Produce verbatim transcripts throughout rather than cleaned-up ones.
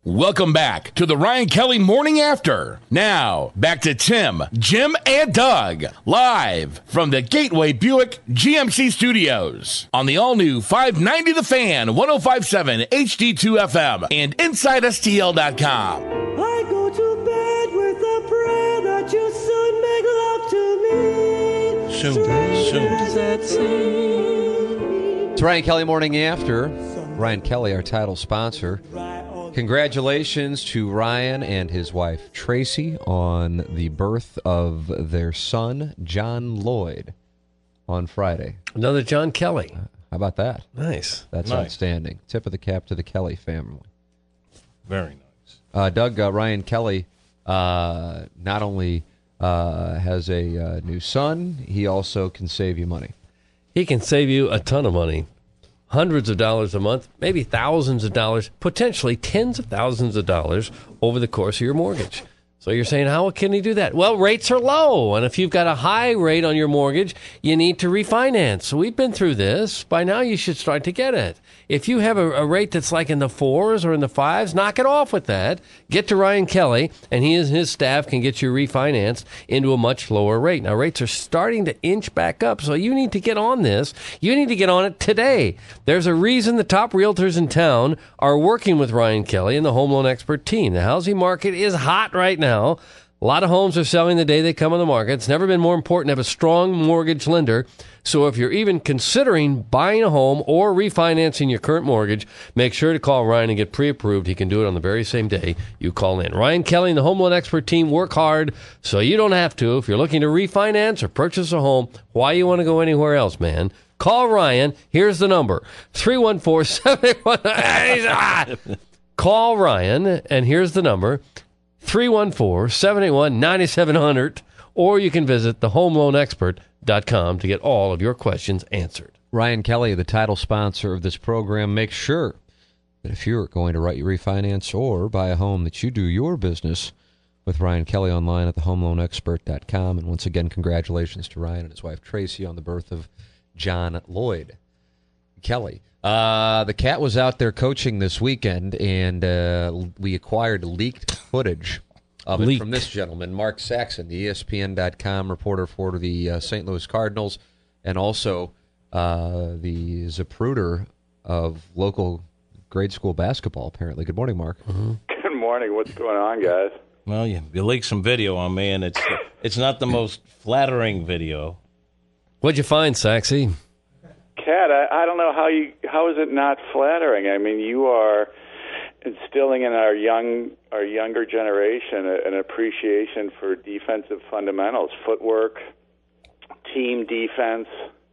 Welcome back to the Ryan Kelly Morning After. Now, back to Tim, Jim, and Doug, live from the Gateway Buick G M C Studios on the all-new five ninety The Fan, one oh five point seven H D two F M, and Inside S T L dot com. I go to bed with a prayer that you soon make love to me. Soon, soon. It's Ryan Kelly Morning After. Ryan Kelly, our title sponsor. Congratulations to Ryan and his wife, Tracy, on the birth of their son, John Lloyd, on Friday. Another John Kelly. Uh, how about that? Nice. That's nice. Outstanding. Tip of the cap to the Kelly family. Very nice. Uh, Doug, uh, Ryan Kelly uh, not only uh, has a uh, new son, he also can save you money. He can save you a ton of money. Hundreds of dollars a month, maybe thousands of dollars, potentially tens of thousands of dollars over the course of your mortgage. So you're saying, how can he do that? Well, rates are low, and if you've got a high rate on your mortgage, you need to refinance. So we've been through this. By now, you should start to get it. If you have a, a rate that's like in the fours or in the fives, knock it off with that. Get to Ryan Kelly, and he and his staff can get you refinanced into a much lower rate. Now, rates are starting to inch back up, so you need to get on this. You need to get on it today. There's a reason the top realtors in town are working with Ryan Kelly and the Home Loan Expert team. The housing market is hot right now. Now, a lot of homes are selling the day they come on the market. It's never been more important to have a strong mortgage lender. So if you're even considering buying a home or refinancing your current mortgage, make sure to call Ryan and get pre-approved. He can do it on the very same day you call in. Ryan Kelly and the Home Loan Expert team work hard so you don't have to. If you're looking to refinance or purchase a home, why you want to go anywhere else, man? Call Ryan. Here's the number, three one four, seven eight one. Call Ryan, and here's the number, three one four, seven eight one, nine seven zero zero, or you can visit the home loan expert dot com to get all of your questions answered. Ryan Kelly, the title sponsor of this program, makes sure that if you're going to write your refinance or buy a home, that you do your business with Ryan Kelly online at the home loan expert dot com. And once again, congratulations to Ryan and his wife Tracy on the birth of John Lloyd Kelly. Uh, the Cat was out there coaching this weekend, and uh, we acquired leaked footage of it Leaked. from this gentleman, Mark Saxon, the E S P N dot com reporter for the uh, Saint Louis Cardinals, and also uh, the Zapruder of local grade school basketball, apparently. Good morning, Mark. Mm-hmm. Good morning. What's going on, guys? Well, you, you leaked some video on me, and it's it's not the most flattering video. What'd you find, Saxy? Kat, I, I don't know how you how is it not flattering? I mean, you are instilling in our young our younger generation a, an appreciation for defensive fundamentals, footwork, team defense.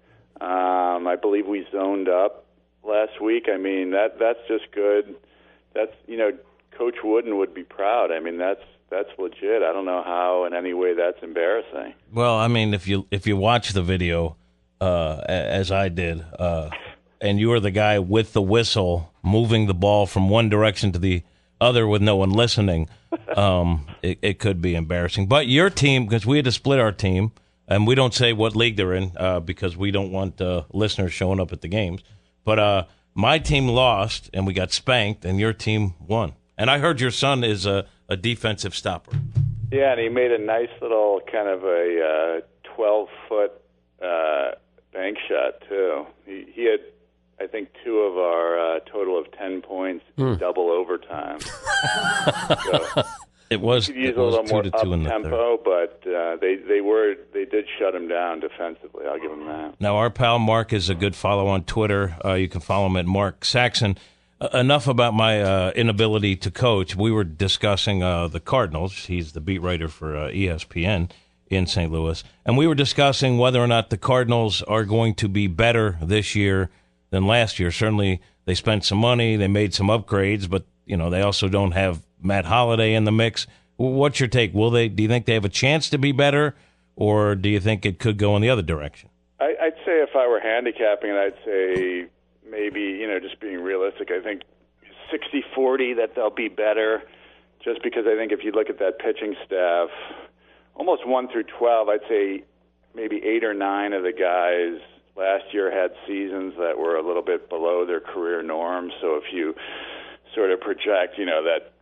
Um, I believe we zoned up last week. I mean, that that's just good. That's, you know, Coach Wooden would be proud. I mean, that's that's legit. I don't know how in any way that's embarrassing. Well, I mean, if you if you watch the video, uh, as I did, uh, and you were the guy with the whistle moving the ball from one direction to the other with no one listening, um, it, it could be embarrassing. But your team, because we had to split our team, and we don't say what league they're in uh, because we don't want uh, listeners showing up at the games. But uh, my team lost, and we got spanked, and your team won. And I heard your son is a, a defensive stopper. Yeah, and he made a nice little kind of a twelve-foot uh, uh, bank shot, too. He, he had, I think, two of our uh, total of ten points in Mm. double overtime. So, It was, he could use it a was little two more to two in the third. up-tempo, but uh, they, they, were, they did shut him down defensively. I'll give him that. Now, our pal Mark is a good follow on Twitter. Uh, you can follow him at Mark Saxon. Uh, enough about my uh, inability to coach. We were discussing uh, the Cardinals. He's the beat writer for uh, E S P N in Saint Louis. And we were discussing whether or not the Cardinals are going to be better this year than last year. Certainly, they spent some money. They made some upgrades, but you know they also don't have Matt Holliday in the mix. What's your take? Will they? Do you think they have a chance to be better, or do you think it could go in the other direction? I, I'd say if I were handicapping it, I'd say maybe, you know, just being realistic, I think sixty forty that they'll be better, just because I think if you look at that pitching staff, almost one through twelve, I'd say maybe eight or nine of the guys last year had seasons that were a little bit below their career norms. So if you sort of project, you know, that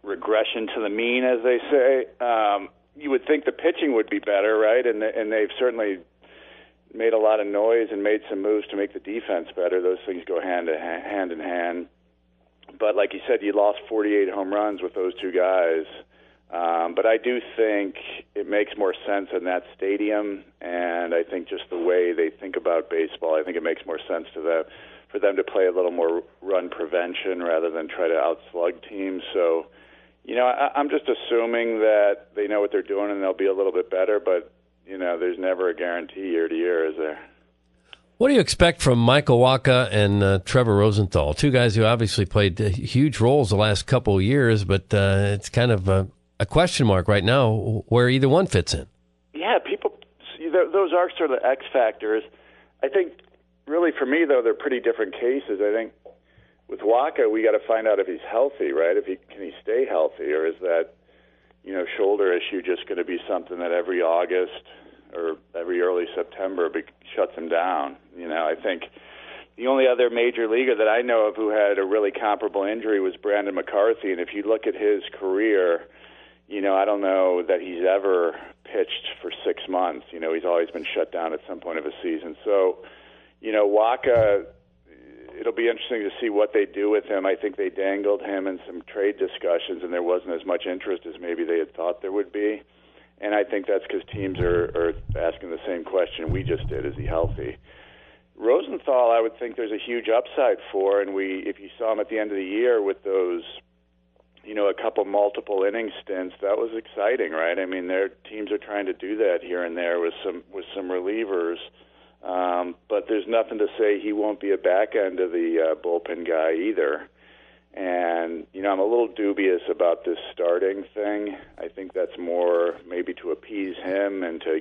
regression to the mean, as they say. Um, you would think the pitching would be better, right? And and they've certainly made a lot of noise and made some moves to make the defense better. Those things go hand to hand, hand in hand. But like you said, you lost forty-eight home runs with those two guys. Um, but I do think it makes more sense in that stadium, and I think just the way they think about baseball, I think it makes more sense to them, for them to play a little more run prevention rather than try to outslug teams. So, you know, I, I'm just assuming that they know what they're doing and they'll be a little bit better, but, you know, there's never a guarantee year to year, is there? What do you expect from Michael Wacha and uh, Trevor Rosenthal, two guys who obviously played uh, huge roles the last couple of years, but uh, it's kind of a, a question mark right now where either one fits in? Yeah, people, see, those are sort of the X factors. I think, really, for me, though, they're pretty different cases. I think with Wacha, we got to find out if he's healthy, right? If he can he stay healthy, or is that, you know, shoulder issue just going to be something that every August or every early September be, shuts him down? You know, I think the only other major leaguer that I know of who had a really comparable injury was Brandon McCarthy, and if you look at his career, you know, I don't know that he's ever pitched for six months. You know, he's always been shut down at some point of a season. So, you know, Wacha, it'll be interesting to see what they do with him. I think they dangled him in some trade discussions, and there wasn't as much interest as maybe they had thought there would be. And I think that's because teams are, are asking the same question we just did: is he healthy? Rosenthal, I would think there's a huge upside for, and we, if you saw him at the end of the year with those, you know, a couple multiple inning stints, that was exciting, right? I mean, their teams are trying to do that here and there with some with some relievers. Um, but there's nothing to say he won't be a back end of the uh, bullpen guy either. And, you know, I'm a little dubious about this starting thing. I think that's more maybe to appease him and to,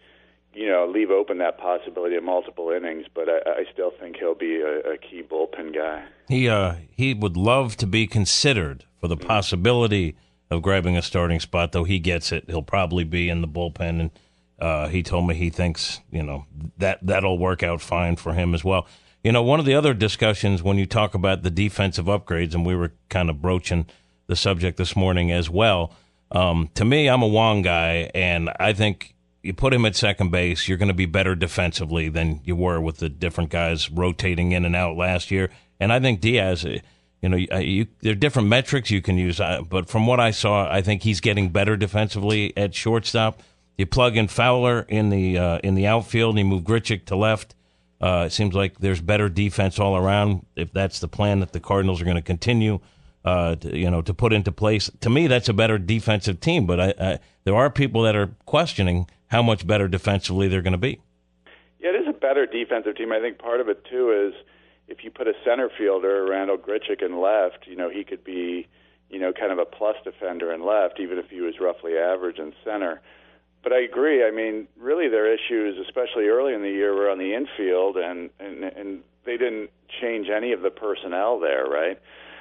you know, leave open that possibility of multiple innings. But I, I still think he'll be a, a key bullpen guy. He uh, he would love to be considered for the possibility of grabbing a starting spot, though he gets it. He'll probably be in the bullpen, and Uh, he told me he thinks, you know, that that'll work out fine for him as well. You know, one of the other discussions when you talk about the defensive upgrades, and we were kind of broaching the subject this morning as well. Um, to me, I'm a Wong guy, and I think you put him at second base, you're going to be better defensively than you were with the different guys rotating in and out last year. And I think Diaz, you know, you, there are different metrics you can use, but from what I saw, I think he's getting better defensively at shortstop. You plug in Fowler in the uh, in the outfield, and you move Grichuk to left. Uh, it seems like there's better defense all around. If that's the plan that the Cardinals are going to continue, uh, to, you know, to put into place, to me, that's a better defensive team. But I, I, there are people that are questioning how much better defensively they're going to be. Yeah, it is a better defensive team. I think part of it too is if you put a center fielder, Randall Grichuk, in left, you know, he could be, you know, kind of a plus defender in left, even if he was roughly average in center. But I agree. I mean, really their issues, especially early in the year, were on the infield, and, and, and they didn't change any of the personnel there, right?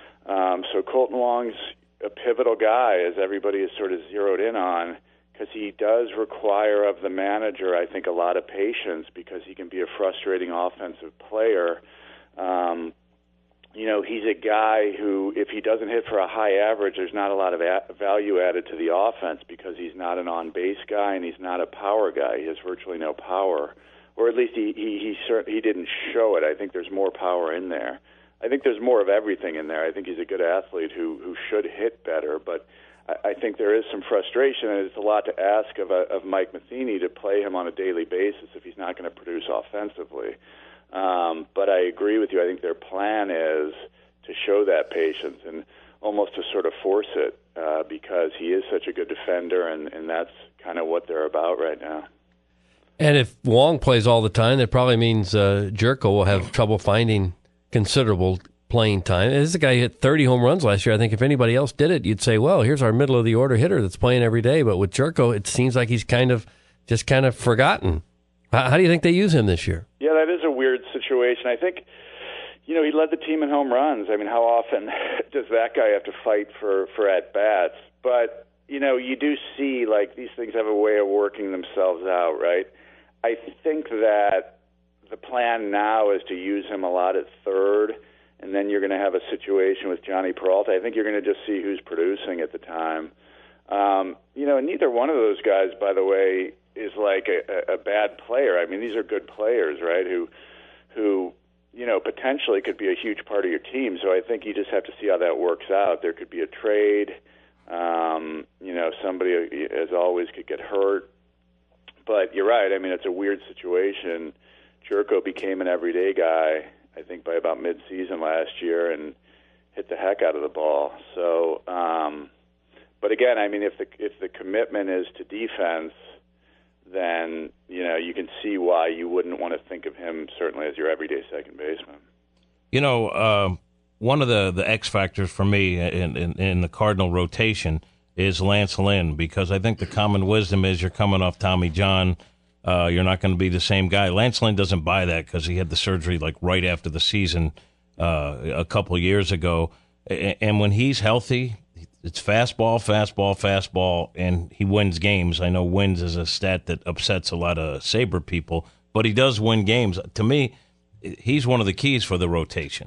Um, so Colton Wong's a pivotal guy, as everybody is sort of zeroed in on, because he does require of the manager, I think, a lot of patience, because he can be a frustrating offensive player. Um, you know, he's a guy who, if he doesn't hit for a high average, there's not a lot of a- value added to the offense, because he's not an on-base guy and he's not a power guy. He has virtually no power, or at least he he he, cert- he didn't show it. I think there's more power in there. I think there's more of everything in there. I think he's a good athlete who who should hit better, but I, I think there is some frustration, and it's a lot to ask of a, of Mike Matheny to play him on a daily basis if he's not going to produce offensively. Um, but I agree with you. I think their plan is to show that patience and almost to sort of force it uh, because he is such a good defender, and, and that's kind of what they're about right now. And if Wong plays all the time, that probably means uh, Jerko will have trouble finding considerable playing time. This is a guy who hit thirty home runs last year. I think if anybody else did it, you'd say, well, here's our middle-of-the-order hitter that's playing every day. But with Jerko, it seems like he's kind of just kind of forgotten. How, how do you think they use him this year? Yeah, that is a weird situation. I think, you know, he led the team in home runs. I mean, how often does that guy have to fight for, for at-bats? But, you know, you do see, like, these things have a way of working themselves out, right? I think that the plan now is to use him a lot at third and then you're going to have a situation with Johnny Peralta. I think you're going to just see who's producing at the time. Um, you know, neither one of those guys, by the way, is like a, a bad player. I mean, these are good players, right, who, who, you know, potentially could be a huge part of your team. So I think you just have to see how that works out. There could be a trade. Um, you know, somebody, as always, could get hurt. But you're right. I mean, it's a weird situation. Jerko became an everyday guy, I think, by about mid-season last year and hit the heck out of the ball. So, um, but again, I mean, if the if the commitment is to defense, then, you know, you can see why you wouldn't want to think of him certainly as your everyday second baseman. You know, uh, one of the, the X factors for me in, in, in the Cardinal rotation is Lance Lynn, because I think the common wisdom is you're coming off Tommy John, uh, you're not going to be the same guy. Lance Lynn doesn't buy that because he had the surgery like right after the season uh, a couple of years ago. And when he's healthy, it's fastball, fastball, fastball, and he wins games. I know wins is a stat that upsets a lot of Sabre people, but he does win games. To me, he's one of the keys for the rotation.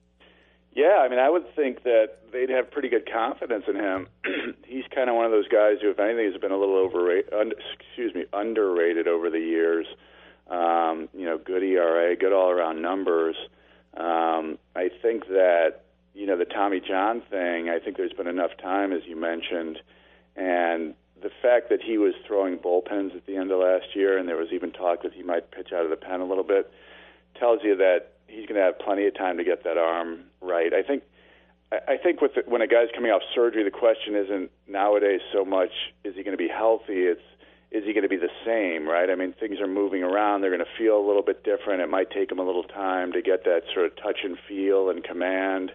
Yeah, I mean, I would think that they'd have pretty good confidence in him. He's kind of one of those guys who, if anything, has been a little overrated, under, excuse me, underrated over the years. Um, you know, good E R A, good all-around numbers. Um, I think that, you know, the Tommy John thing, I think there's been enough time, as you mentioned, and the fact that he was throwing bullpens at the end of last year, and there was even talk that he might pitch out of the pen a little bit, tells you that he's going to have plenty of time to get that arm right. I think I think with the, when a guy's coming off surgery, the question isn't nowadays so much is he going to be healthy, it's is he going to be the same, right? I mean, things are moving around. They're going to feel a little bit different. It might take him a little time to get that sort of touch and feel and command.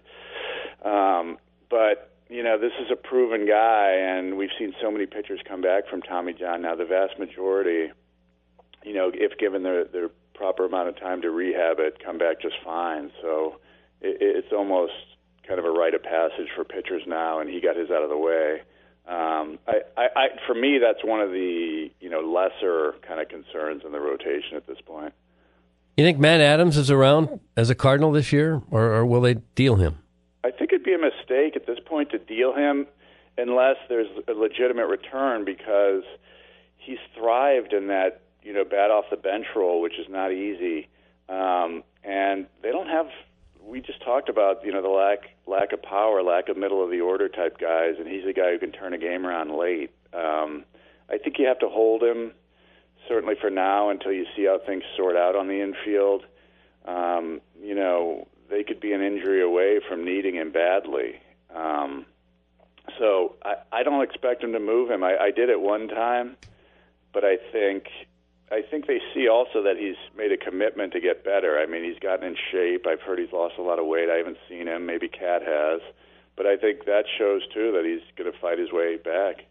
Um, but, you know, this is a proven guy, and we've seen so many pitchers come back from Tommy John. Now, the vast majority, you know, if given their, their proper amount of time to rehab it, come back just fine. So it, it's almost kind of a rite of passage for pitchers now, and he got his out of the way. Um, I, I, I, for me, that's one of the, you know, lesser kind of concerns in the rotation at this point. You think Matt Adams is around as a Cardinal this year, or, or will they deal him? I think it'd be a mistake at this point to deal him unless there's a legitimate return, because he's thrived in that, you know, bat off the bench role, which is not easy. Um, and they don't have, we just talked about, you know, the lack lack of power, lack of middle of the order type guys, and he's a guy who can turn a game around late. Um, I think you have to hold him, certainly for now, until you see how things sort out on the infield. Um, you know, they could be an injury away from needing him badly. Um, so I, I don't expect him to move him. I, I did at one time, but I think I think they see also that he's made a commitment to get better. I mean, he's gotten in shape. I've heard he's lost a lot of weight. I haven't seen him. Maybe Cat has. But I think that shows, too, that he's going to fight his way back.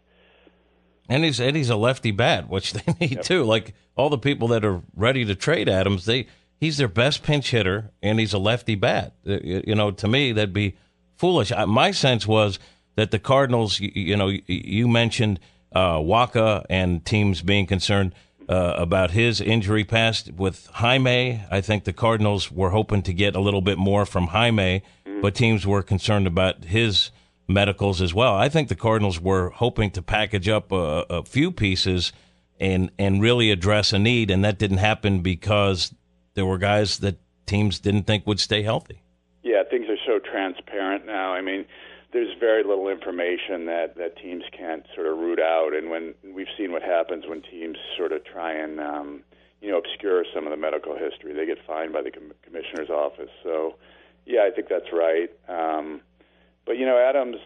And he's, and he's a lefty bat, which they need, yep. too. Like, all the people that are ready to trade Adams, they he's their best pinch hitter, and he's a lefty bat. You know, to me, that'd be foolish. My sense was that the Cardinals, you know, you mentioned uh, Waka and teams being concerned Uh, about his injury past with Jaime. I think the Cardinals were hoping to get a little bit more from Jaime, mm-hmm. but teams were concerned about his medicals as well. I think the Cardinals were hoping to package up a, a few pieces and and really address a need, and that didn't happen because there were guys that teams didn't think would stay healthy. Yeah, things are so transparent now. I mean, there's very little information that, that teams can't sort of root out, and when we've seen what happens when teams sort of try and um, you know obscure some of the medical history, they get fined by the com- commissioner's office. So, yeah, I think that's right. Um, but you know, Adams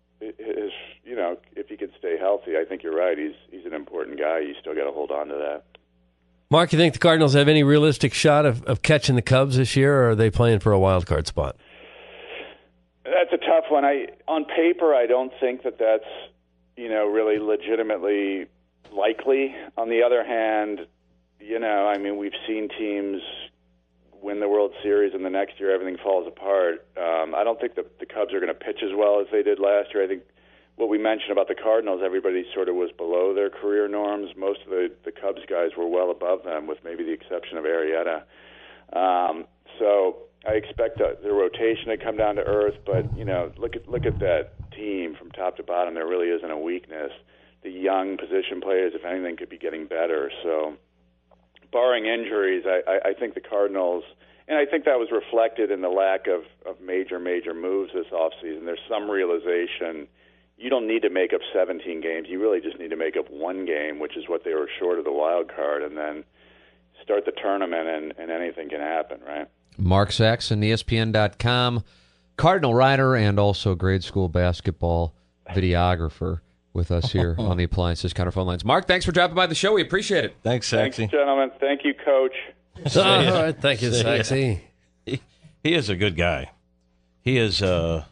is you know if he could stay healthy, I think you're right. He's he's an important guy. You still got to hold on to that. Mark, you think the Cardinals have any realistic shot of, of catching the Cubs this year, or are they playing for a wild card spot? That's a tough one. I on paper, I don't think that that's you know really legitimately likely. On the other hand, you know, I mean, we've seen teams win the World Series, and the next year everything falls apart. Um, I don't think the, the Cubs are going to pitch as well as they did last year. I think what we mentioned about the Cardinals, everybody sort of was below their career norms. Most of the, the Cubs guys were well above them, with maybe the exception of Arrieta. Um, so. I expect the, the rotation to come down to earth, but you know, look at look at that team from top to bottom. There really isn't a weakness. The young position players, if anything, could be getting better. So, barring injuries, I, I, I think the Cardinals, and I think that was reflected in the lack of, of major, major moves this offseason. There's some realization you don't need to make up seventeen games. You really just need to make up one game, which is what they were short of the wild card, and then start the tournament, and, and anything can happen, right? Mark Saxon, E S P N dot com, Cardinal writer and also grade school basketball videographer with us here on the Appliances Counter phone lines. Mark, thanks for dropping by the show. We appreciate it. Thanks, Sexy. Thanks, gentlemen. Thank you, Coach. All right, thank you, Sexy. He, he is a good guy. He is uh,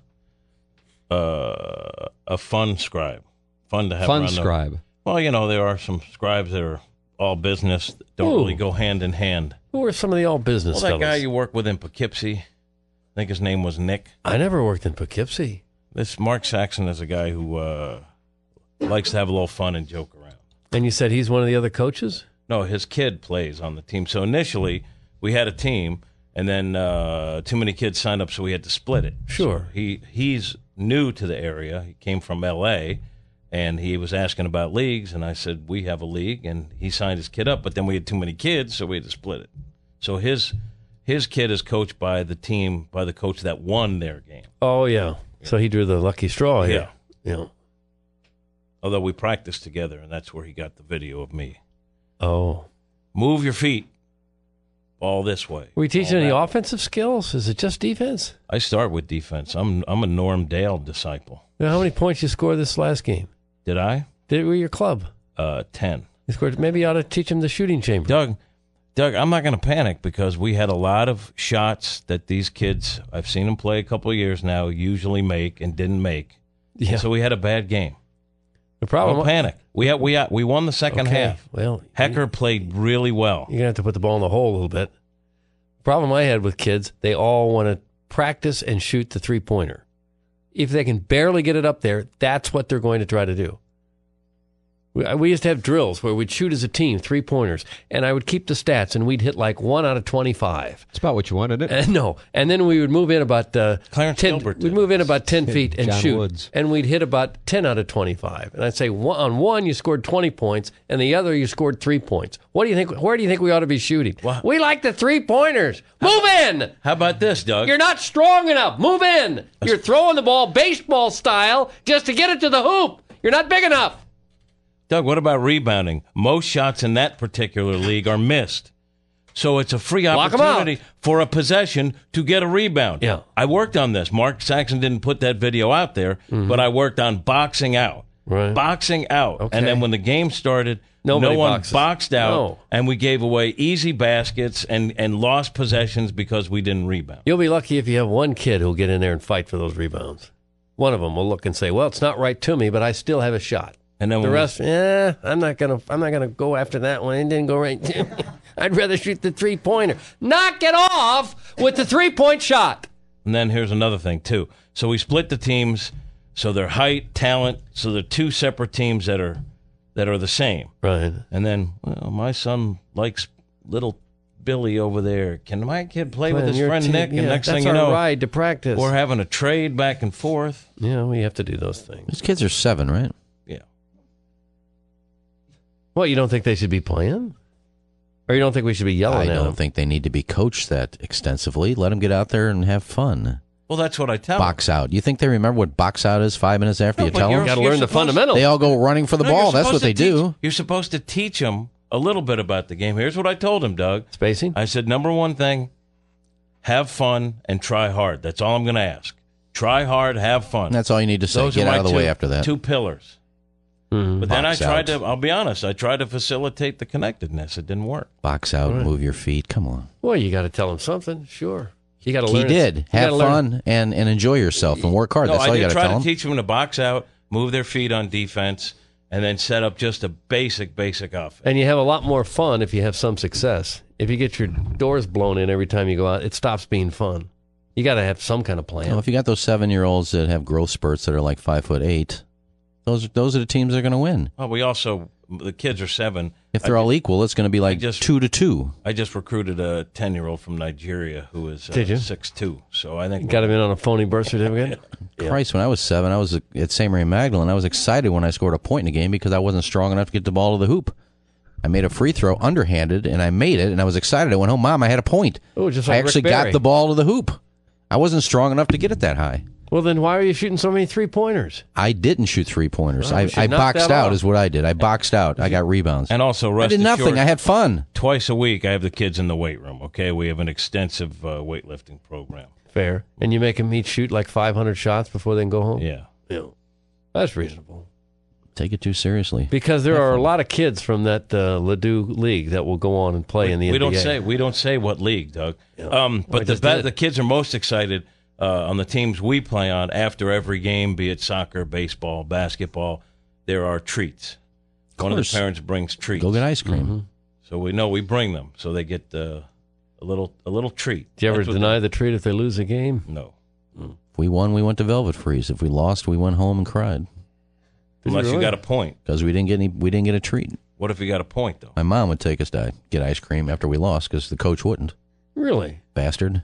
uh, a fun scribe. Fun to have Fun around the- scribe. Well, you know, there are some scribes that are all business that don't Ooh. really go hand in hand. Who are some of the all business Well, that fellas? guy you work with in Poughkeepsie, I think his name was Nick. I never worked in Poughkeepsie. This Mark Saxon is a guy who uh, likes to have a little fun and joke around. And you said he's one of the other coaches? No, his kid plays on the team. So initially, we had a team, and then uh, too many kids signed up, so we had to split it. Sure. So he he's new to the area. He came from L A, and he was asking about leagues, and I said, we have a league, and he signed his kid up, but then we had too many kids, so we had to split it. So his his kid is coached by the team, by the coach that won their game. Oh, yeah. So he drew the lucky straw here. Yeah. Yeah. Although we practiced together, and that's where he got the video of me. Oh. Move your feet. Ball this way. Were you teaching Ball any that way. offensive skills? Is it just defense? I start with defense. I'm I'm a Norm Dale disciple. Now, how many points you scored this last game? Did I? Did it were your club? Uh, ten. You scored. Maybe you ought to teach him the shooting chamber. Doug, Doug, I'm not going to panic because we had a lot of shots that these kids, I've seen them play a couple of years now, usually make and didn't make. Yeah. So we had a bad game. The problem. Don't panic. We had, we had, we won the second Okay, half. Well, Hecker played really well. You're gonna have to put the ball in the hole a little bit. The problem I had with kids, they all want to practice and shoot the three pointer. If they can barely get it up there, that's what they're going to try to do. We, we used to have drills where we'd shoot as a team, three pointers, and I would keep the stats, and we'd hit like one out of twenty-five. It's about what you wanted it. And no, and then we would move in about uh, Clarence ten. Gilbert We'd did move in about ten feet and John shoot, Woods. and we'd hit about ten out of twenty-five. And I'd say one, on one you scored twenty points, and the other you scored three points. What do you think? Where do you think we ought to be shooting? Wow. We like the three pointers. Move in. How about this, Doug? You're not strong enough. Move in. You're throwing the ball baseball style just to get it to the hoop. You're not big enough. Doug, what about rebounding? Most shots in that particular league are missed. So it's a free Block 'em out. opportunity for a possession to get a rebound. Yeah. I worked on this. Mark Saxon didn't put that video out there, but I worked on boxing out. Right. Boxing out. Okay. And then when the game started, Nobody no one boxes. boxed out, No. and we gave away easy baskets and, and lost possessions because we didn't rebound. You'll be lucky if you have one kid who'll get in there and fight for those rebounds. One of them will look and say, "Well, it's not right to me, but I still have a shot." And then The when we- rest, yeah, I'm not gonna, I'm not gonna go after that one. It didn't go right to me. I'd rather shoot the three pointer. Knock it off with the three point shot. And then here's another thing, too. So we split the teams, so they're height, talent, so they're two separate teams that are that are the same. Right. And then, well, my son likes little Billy over there. Can my kid play with Man, his your friend team- Nick? yeah, And next that's thing you our know, ride to practice. we're having a trade back and forth. Yeah, we have to do those things. These kids are seven, right? Yeah. What, you don't think they should be playing? Or you don't think we should be yelling I at don't them? think they need to be coached that extensively. Let them get out there and have fun. Well, that's what I tell them. Box out. You think they remember what box out is five minutes after No, you but tell you're- them? Got to You're learn the supposed- fundamentals. They all go running for the No, you're ball. That's supposed what they to teach- do. You're supposed to teach them a little bit about the game. Here's what I told him, Doug. Spacing? I said, number one thing, have fun and try hard. That's all I'm going to ask. Try hard, have fun. That's all you need to say. Those Get are my out of the two, way after that. Two pillars. Mhm. But then I Box tried out. to, I'll be honest, I tried to facilitate the connectedness. It didn't work. Box out, move your feet. Come on. Well, you got to tell them something. Sure. You got to He learn. did. You Have gotta learn- fun and, and enjoy yourself and work hard. No, That's I all you did got to try tell to them. teach them to box out, move their feet on defense, and then set up just a basic, basic offense. And you have a lot more fun if you have some success. If you get your doors blown in every time you go out, it stops being fun. You got to have some kind of plan. Well, if you got those seven-year-olds that have growth spurts that are like five foot eight, Those those are the teams that are going to win. Well, we also the kids are seven. If they're I, all equal, it's going to be like just- two to two. I just recruited a ten-year-old from Nigeria who is uh, Did you? six two. So I think Got him in on a phony birth certificate? Christ, when I was seven, I was at Saint Marie Magdalene. I was excited when I scored a point in a game because I wasn't strong enough to get the ball to the hoop. I made a free throw underhanded, and I made it, and I was excited. I went home, Mom, I had a point. Oh, just like I actually Rick Barry. got the ball to the hoop. I wasn't strong enough to get it that high. Well, then why are you shooting so many three-pointers? I didn't shoot three-pointers. Well, I, you should I knock boxed that out off. is what I did. I boxed out. I got rebounds. And also, I rest did nothing. assured, I had fun. twice a week, I have the kids in the weight room, okay? We have an extensive uh, weightlifting program. Fair. And you make them each shoot like five hundred shots before they can go home? Yeah. Yeah. That's reasonable. Take it too seriously. Because there are a lot of kids from that uh, Ladue League that will go on and play in the we N B A. don't say we don't say what league, Doug. Yeah. Um, Well, I but the just be- did. the kids are most excited uh, on the teams we play on after every game, be it soccer, baseball, basketball. There are treats. One of the course. parents brings treats. Go get ice cream. Mm-hmm. So we know we bring them, so they get uh, a little a little treat. Do you ever That's what deny they- the treat if they lose a game? No, If we won, we went to Velvet Freeze. If we lost, we went home and cried unless you really? got a point. because we didn't get any. We didn't get a treat. What if you got a point though? My mom would take us to get ice cream after we lost because the coach wouldn't. Really? Bastard.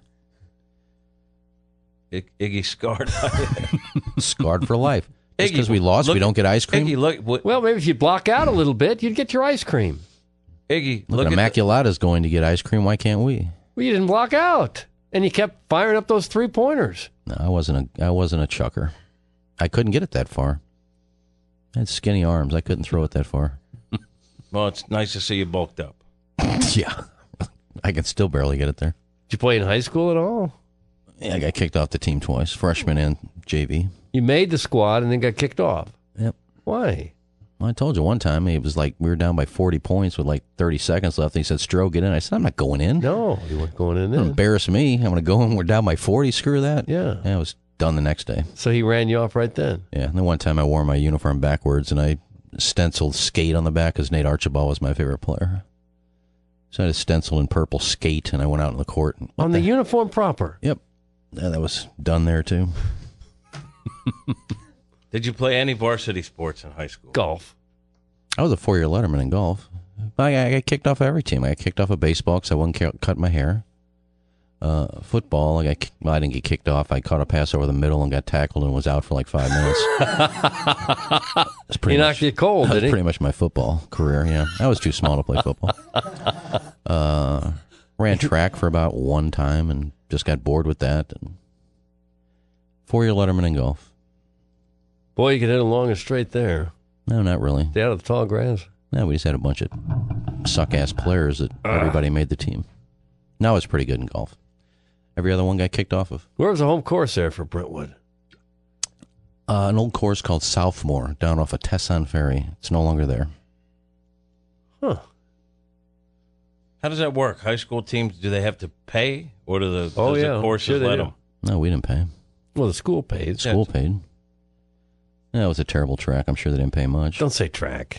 I- Iggy scarred. Scarred for life. Just Iggy, because we lost, look- we don't get ice cream. Iggy, look. What, Well, maybe if you block out a little bit, you'd get your ice cream. Iggy, Look, look at the- Immaculata's going to get ice cream. Why can't we? Well, you didn't block out. And you kept firing up those three-pointers. No, I wasn't a. I wasn't a chucker. I couldn't get it that far. I had skinny arms. I couldn't throw it that far. Well, it's nice to see you bulked up. Yeah, I can still barely get it there. Did you play in high school at all? Yeah, I got kicked off the team twice, freshman and J V. You made the squad and then got kicked off. Yep. Why? Well, I told you one time it was like we were down by forty points with like thirty seconds left. And he said, "Stroh, get in." I said, "I'm not going in. No, you weren't going in Don't there. embarrass me. I'm going to go in. We're down by forty. Screw that." Yeah. Yeah, I was done the next day. So he ran you off right then. Yeah. And then one time I wore my uniform backwards and I stenciled skate on the back because Nate Archibald was my favorite player. So I had a stencil in purple skate and I went out in the court. And, On the uniform proper. Yep. Yeah, that was done there too. Did you play any varsity sports in high school? Golf. I was a four-year letterman in golf. I, I got kicked off every team. I got kicked off of baseball because I wouldn't ca- cut my hair. Uh, football, I got ki- well, I didn't get kicked off. I caught a pass over the middle and got tackled and was out for like five minutes. That's He pretty knocked much, you cold, that was did he? pretty much my football career. Yeah, I was too small to play football. Uh, ran track for about one time and just got bored with that. And four-year letterman in golf. Boy, you could hit a long and straight there. No, not really. Stay out of the tall grass. No, we just had a bunch of suck-ass players that everybody made the team. No, I was pretty good in golf. Every other one got kicked off of. Where was the home course there for Brentwood? Uh, an old course called Southmore down off of Tesson Ferry. It's no longer there. Huh. How does that work? High school teams, do they have to pay, or do the, Oh, does yeah. the courses Sure they let do. them? No, we didn't pay. Well, the school paid. School paid. Yeah, it was a terrible track. I'm sure they didn't pay much. Don't say track.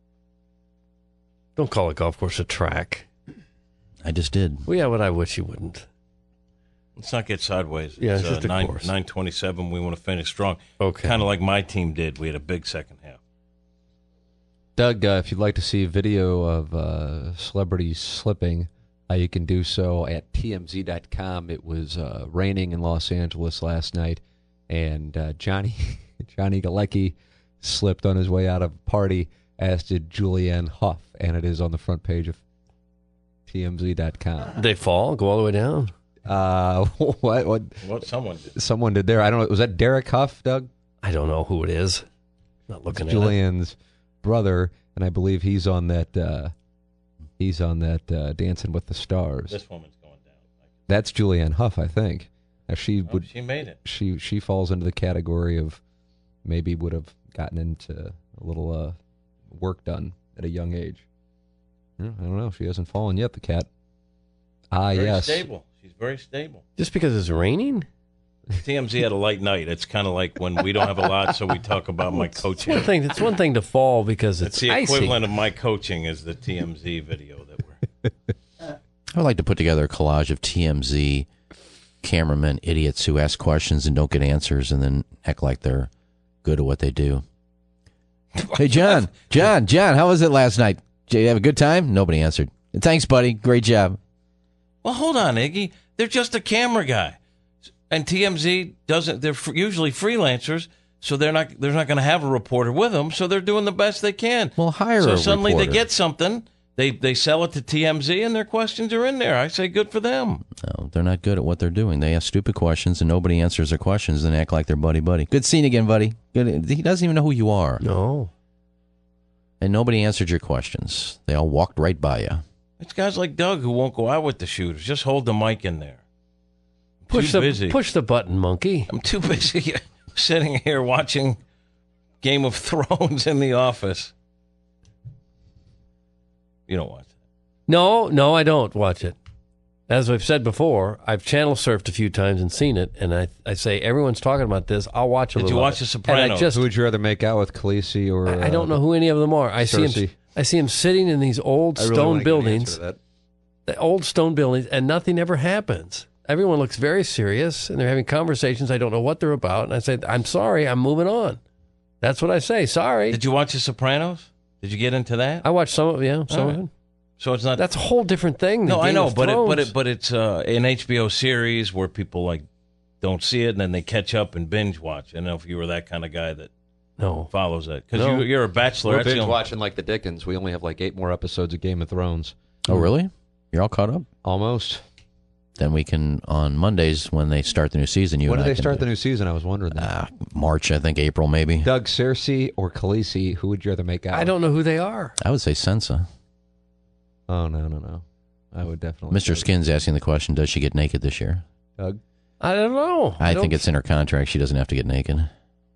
Don't call a golf course a track. I just did. Well, yeah, but I wish you wouldn't. Let's not get sideways. Yeah, it's just a nine, course. nine twenty-seven. We want to finish strong. Okay. Kind of like my team did. We had a big second half. Doug, uh, if you'd like to see a video of uh, celebrities slipping, uh, you can do so at T M Z dot com. It was uh, raining in Los Angeles last night, and uh, Johnny Johnny Galecki slipped on his way out of a party, as did Julianne Hough, and it is on the front page of T M Z dot com. Did they fall? Go all the way down? Uh, what, what What someone did. someone did there? I don't know. Was that Derek Huff, Doug? I don't know who it is. Not looking at it. Julianne's brother, and I believe he's on that. Uh, he's on that uh, Dancing with the Stars. This woman's going down. That's Julianne Hough, I think. Now she Oh, would. she made it. She she falls into the category of maybe would have gotten into a little uh, work done at a young age. Yeah, I don't know. She hasn't fallen yet. The cat. Ah, Very yes. stable. She's very stable. Just because it's raining? T M Z had a light night. It's kind of like when we don't have a lot, so we talk about my It's coaching. one thing. It's one thing to fall because it's, It's the icy. equivalent of my coaching is the T M Z video that we're. I would like to put together a collage of T M Z cameramen, idiots who ask questions and don't get answers and then act like they're good at what they do. Hey, John, John, John, how was it last night? Did you have a good time? Nobody answered. Thanks, buddy. Great job. Well, hold on, Iggy. They're just a camera guy, and T M Z doesn't. They're f- usually freelancers, so they're not. They're not going to have a reporter with them. So they're doing the best they can. Well, hire So a suddenly reporter. they get something. They they sell it to T M Z, and their questions are in there. I say good for them. No, they're not good at what they're doing. They ask stupid questions, and nobody answers their questions, and act like they're buddy buddy. Good seeing you again, buddy. Good. He doesn't even know who you are, No. and nobody answered your questions. They all walked right by you. It's guys like Doug who won't go out with the shooters. Just hold the mic in there. I'm Push too the busy. push the button, monkey. I'm too busy sitting here watching Game of Thrones in the office. You don't watch it. No, no, I don't watch it. As I've said before, I've channel surfed a few times and seen it, and I I say everyone's talking about this. I'll watch a Did little. you of watch it. The Sopranos? And I just Who would you rather make out with, Khaleesi or? I, I don't know who any of them are. I see Cersei. him. I see him sitting in these old I really stone wanna get an answer buildings, to that. the old stone buildings, and nothing ever happens. Everyone looks very serious, and they're having conversations. I don't know what they're about, and I say, "I'm sorry, I'm moving on." That's what I say. Sorry. Did you watch The Sopranos? Did you get into that? I watched some of yeah, some All of right. it. So it's not. That's a whole different thing. Than no, I Game know, of but it, but Thrones. it, but it's uh, an H B O series where people like don't see it and then they catch up and binge watch. I don't know if you were that kind of guy that no. follows that because No. you, you're a bachelor. We're That's the binge only- watching like the Dickens. We only have like eight more episodes of Game of Thrones. Oh, really? You're all caught up? Almost. Then we can, on Mondays when they start the new season, you When and do I they can start do- the new season? I was wondering that. Ah, March, I think, April, maybe. Doug, Cersei or Khaleesi, who would you rather make out? I don't know who they are. I would say Sansa. Oh, no, no, no. I would definitely. Mister say Skin's asking the question, does she get naked this year? Doug. I don't know. I, don't- think it's in her contract. She doesn't have to get naked.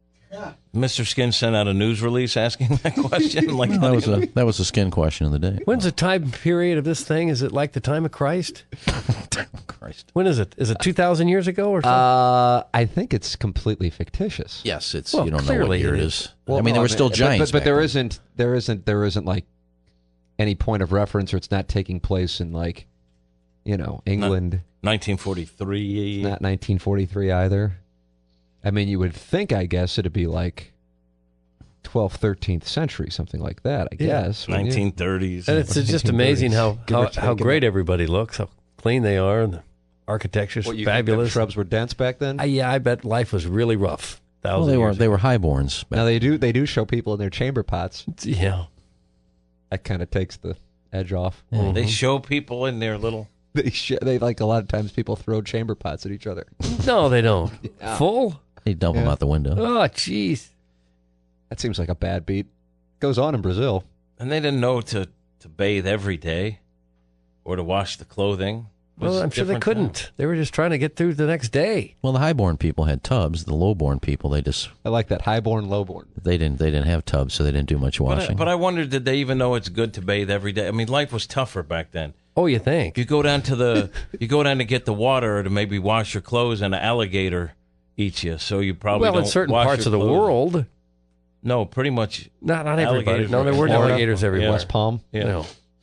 Mister Skin sent out a news release asking that question. Like That was a that was a Skin question of the day. When's the time period of this thing? Is it like the time of Christ? Christ. When is it? Is it two thousand years ago or something? Uh, I think it's completely fictitious. Yes, it's Well, you don't know what clearly year it it is. is. Well, I mean, no, there were still but- giants, but, but back there then. isn't. There isn't. There isn't like any point of reference, or it's not taking place in like, you know, England. nineteen forty-three. Not nineteen forty-three either. I mean, you would think, I guess, it'd be like twelfth, thirteenth century, something like that. I Yeah. guess wouldn't you? nineteen thirties. and it's just amazing how Give or how, take how a great bit. everybody looks, how clean they are, and the architecture's What, you think them fabulous. shrubs were dense back then. I, yeah, I bet life was really rough. Well, Thousand they were years they ago. were highborns. now they do. They do show people in their chamber pots. Yeah. That kind of takes the edge off. They show people in their little. They sh- they like a lot of times people throw chamber pots at each other. No, they don't. Yeah. Full? They dump them Yeah. out the window. Oh, jeez. That seems like a bad beat. Goes on in Brazil. And they didn't know to, to bathe every day or to wash the clothing. It was Well, I'm sure they different couldn't. times. They were just trying to get through the next day. Well, the highborn people had tubs. The lowborn people, they just I like that highborn, lowborn. they didn't they didn't have tubs, so they didn't do much But I, washing. but I wondered, did they even know it's good to bathe every day? I mean, life was tougher back then. Oh, you think? If you go down to the, you go down to get the water to maybe wash your clothes, and an alligator eats you. So you probably Well, don't in certain wash parts your of the clothes. world. No, pretty much. Not not everybody. Alligators No, were there in weren't Florida. alligators everywhere. Yeah. West Palm. Yeah. No.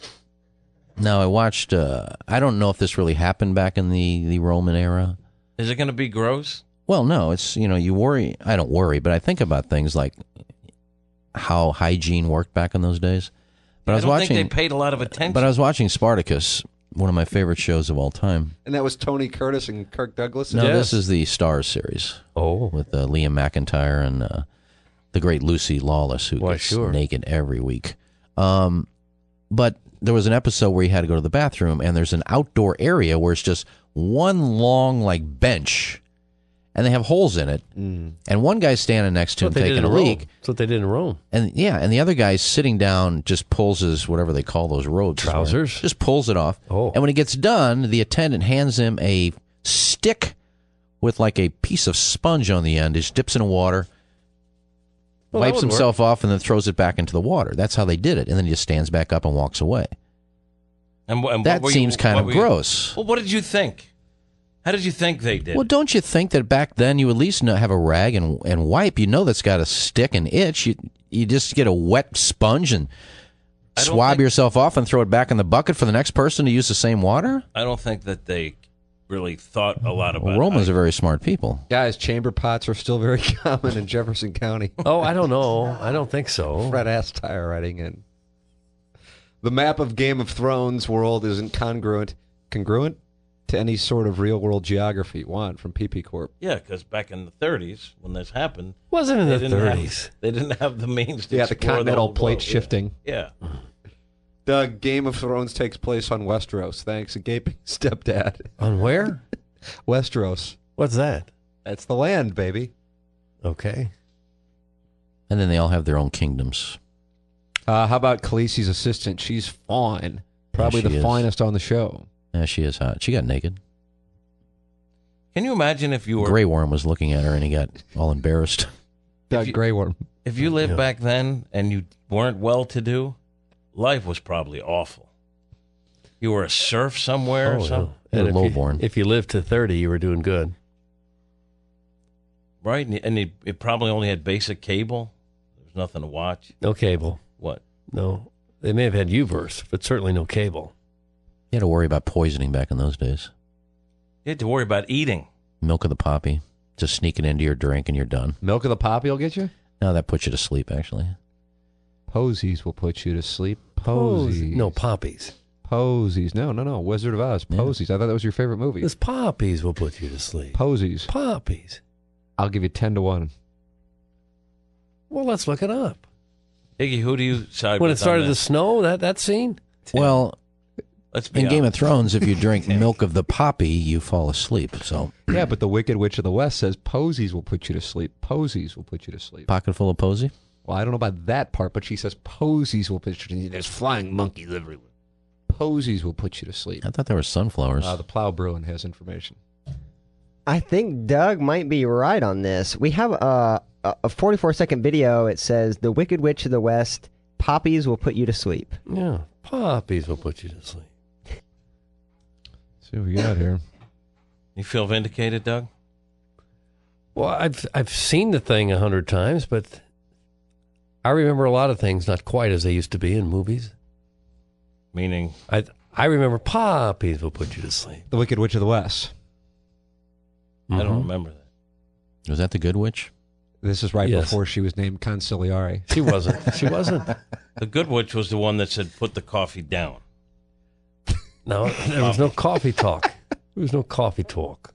Now I watched. Uh, I don't know if this really happened back in the, the Roman era. Is it going to be gross? Well, no, it's you know you worry. I don't worry, but I think about things like how hygiene worked back in those days. But I I was don't watching. think they paid a lot of attention. But I was watching Spartacus, one of my favorite shows of all time. And that was Tony Curtis and Kirk Douglas. No, Yes. this is the Stars series Oh. with uh, Liam McIntyre and uh, the great Lucy Lawless, who Why, gets sure. naked every week. Um, but there was an episode where he had to go to the bathroom, and there's an outdoor area where it's just one long like bench, and they have holes in it, Mm. and one guy's standing next to That's him what they did taking in a Rome. leak, That's what they did in Rome. and yeah, and the other guy's sitting down, just pulls his whatever they call those robes, he's wearing, Trousers? just pulls it off. Oh. And when he gets done, the attendant hands him a stick with like a piece of sponge on the end. He just dips in water, Well, that wipes would work. himself off, and then throws it back into the water. That's how they did it, and then he just stands back up and walks away. and, wh- and what That were you- seems kind what of were you- gross. Well, what did you think? How did you think they did? Well, don't you think that back then you at least know, have a rag and and wipe? You know that's got a stick and itch. You you just get a wet sponge and I don't swab think- yourself off and throw it back in the bucket for the next person to use the same water. I don't think that they really thought a lot about. Well, Romans are very smart people. Guys, chamber pots are still very common in Jefferson County. Oh, I don't know. I don't think so. Fred Astire writing in. The map of Game of Thrones world isn't congruent, congruent to any sort of real-world geography. One from P P Corp. Yeah, because back in the thirties, when this happened, Wasn't in they the didn't have- thirties. they didn't have the means to Yeah, the explore continental whole plate globe. shifting. Yeah. yeah. The Game of Thrones takes place on Westeros. Thanks, a gaping stepdad. On where? Westeros. What's that? That's the land, baby. Okay. And then they all have their own kingdoms. Uh, how about Khaleesi's assistant? She's fine. Probably she the is. finest on the show. Yeah, she is hot. She got naked. Can you imagine if you were Grey Worm was looking at her and he got all embarrassed. Doug you- Grey Worm. if you lived Yeah. back then and you weren't well-to-do? Life was probably awful. You were a serf somewhere or Oh, something, You're And if you, lowborn. if you lived to thirty, you were doing good. right? And, and it, it probably only had basic cable. There was nothing to watch. No cable. What? No. They may have had U-verse, but certainly no cable. You had to worry about poisoning back in those days. You had to worry about eating. Milk of the poppy. Just sneak it into your drink and you're done. Milk of the poppy will get you? Now that puts you to sleep, actually. Posies will put you to sleep. Posies. No, poppies. Posies. No, no, no. Wizard of Oz. Yeah. Posies. I thought that was your favorite movie. This poppies will put you to sleep. Posies. Poppies. I'll give you ten to one. Well, let's look it up. Iggy, who do you side When with it started on to that? snow, that, that scene? Well, Let's be in Game of honest. Thrones, if you drink milk of the poppy, you fall asleep. So, Yeah, but the Wicked Witch of the West says posies will put you to sleep. Posies will put you to sleep. pocket full of posy. Well, I don't know about that part, but she says posies will put you to sleep. There's flying monkeys everywhere. Posies will put you to sleep. I thought there were sunflowers. Uh, the Plow Bruin has information. I think Doug might be right on this. We have a, a forty-four second video. It says, "The Wicked Witch of the West, poppies will put you to sleep." Yeah. Poppies will put you to sleep. See what we got here. You feel vindicated, Doug? Well, I've I've seen the thing a hundred times, but I remember a lot of things not quite as they used to be in movies. Meaning, I I remember poppies will put you to sleep. The Wicked Witch of the West. I don't Mhm. remember that. Was that the good witch? This is right Yes. before she was named Consigliere. She wasn't. She wasn't. The good witch was the one that said, put the coffee down. No, there was no coffee talk. There was no coffee talk.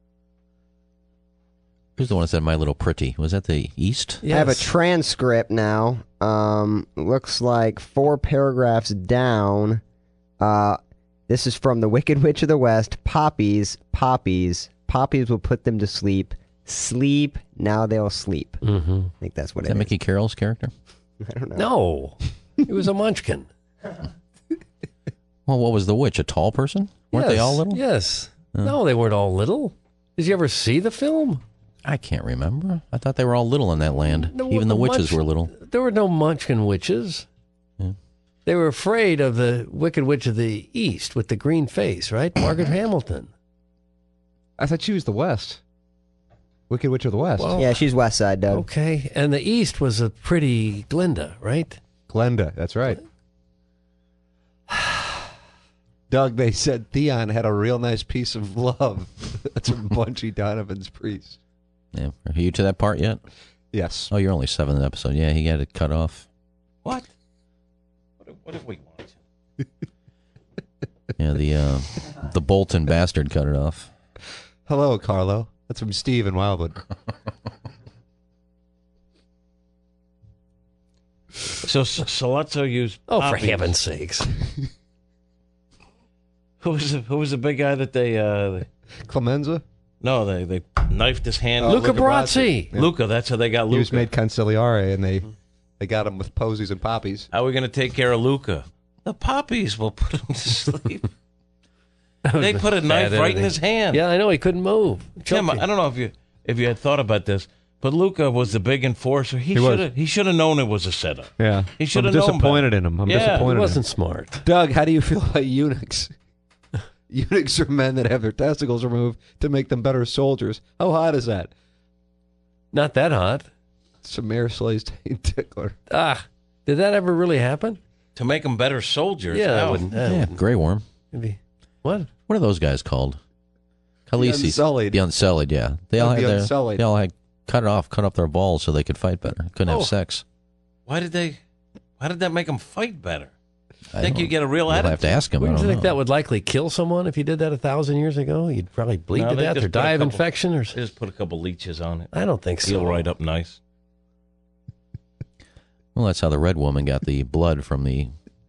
Who's the one that said My Little Pretty? Was that the East? I have a Yes. transcript now. Um, looks like four paragraphs down. Uh, this is from The Wicked Witch of the West. Poppies, poppies, poppies will put them to sleep. Sleep, now they'll sleep. Mm-hmm. I think that's what Is it that is. Mickey Carroll's character? I don't know. No, it was a munchkin. Well, what was the witch? A tall person? Weren't they Yes, all little? Yes. Oh. No, they weren't all little. Did you ever see the film? I can't remember. I thought they were all little in that land. No, Even the the witches munch- were little. There were no munchkin witches. Yeah. They were afraid of the Wicked Witch of the East with the green face, right? Margaret Hamilton. I thought she was the West. Wicked Witch of the West. Well, Yeah, she's West Side, Doug. Okay. And the East was a pretty Glinda, right? Glenda, that's right. Doug, they said Theon had a real nice piece of love. That's from Bunchy Donovan's priest. Yeah. Are you to that part yet? Yes. Oh, you're only seventh episode. Yeah, he got it cut off. What? What if, what if we watch? Yeah, the uh, the Bolton bastard cut it off. Hello, Carlo. That's from Steve in Wildwood. So S- Salazzo used Oh, for poppies. heaven's sakes. Who was the, who was the big guy that they, uh, they Clemenza? no, they, they knifed his hand? Oh, Luca Luca Brasi. Yeah. Luca, that's how they got He was Luca. made Consigliere, and they they got him with posies and poppies. How are we going to take care of Luca? The poppies will put him to sleep. They put a knife Bad right in editing. his hand. Yeah, I know. He couldn't move. Tim, Choking. I don't know if you if you had thought about this, but Luca was the big enforcer. He, He was. should have he should have known it was a setup. Yeah. He should I'm have known disappointed better. in him. I'm Yeah, he He disappointed in him. wasn't smart. Doug, how do you feel about eunuchs? Eunuchs are men that have their testicles removed to make them better soldiers. How hot is that? Not that hot. Samir Slay's tickler. Ah, did that ever really happen? To make them better soldiers. Yeah, that How? wouldn't. That Yeah, wouldn't Grey Worm. maybe. What? What are those guys called? Khaleesi's. The Unsullied. The Unsullied, yeah. They all Oh, had the their, Unsullied. they all had cut it off, cut off their balls so they could fight better. Couldn't Oh. have sex. Why did they? Why did that make them fight better? I think don't- you get a real You'll attitude. have to ask him. I Wouldn't you don't think know. that would likely kill someone if you did that a thousand years ago? You'd probably bleed No, to they death just or put a die of couple- infection, or They just put a couple leeches on it. I don't think so. Feel right up nice. Well, that's how the red woman got the blood from the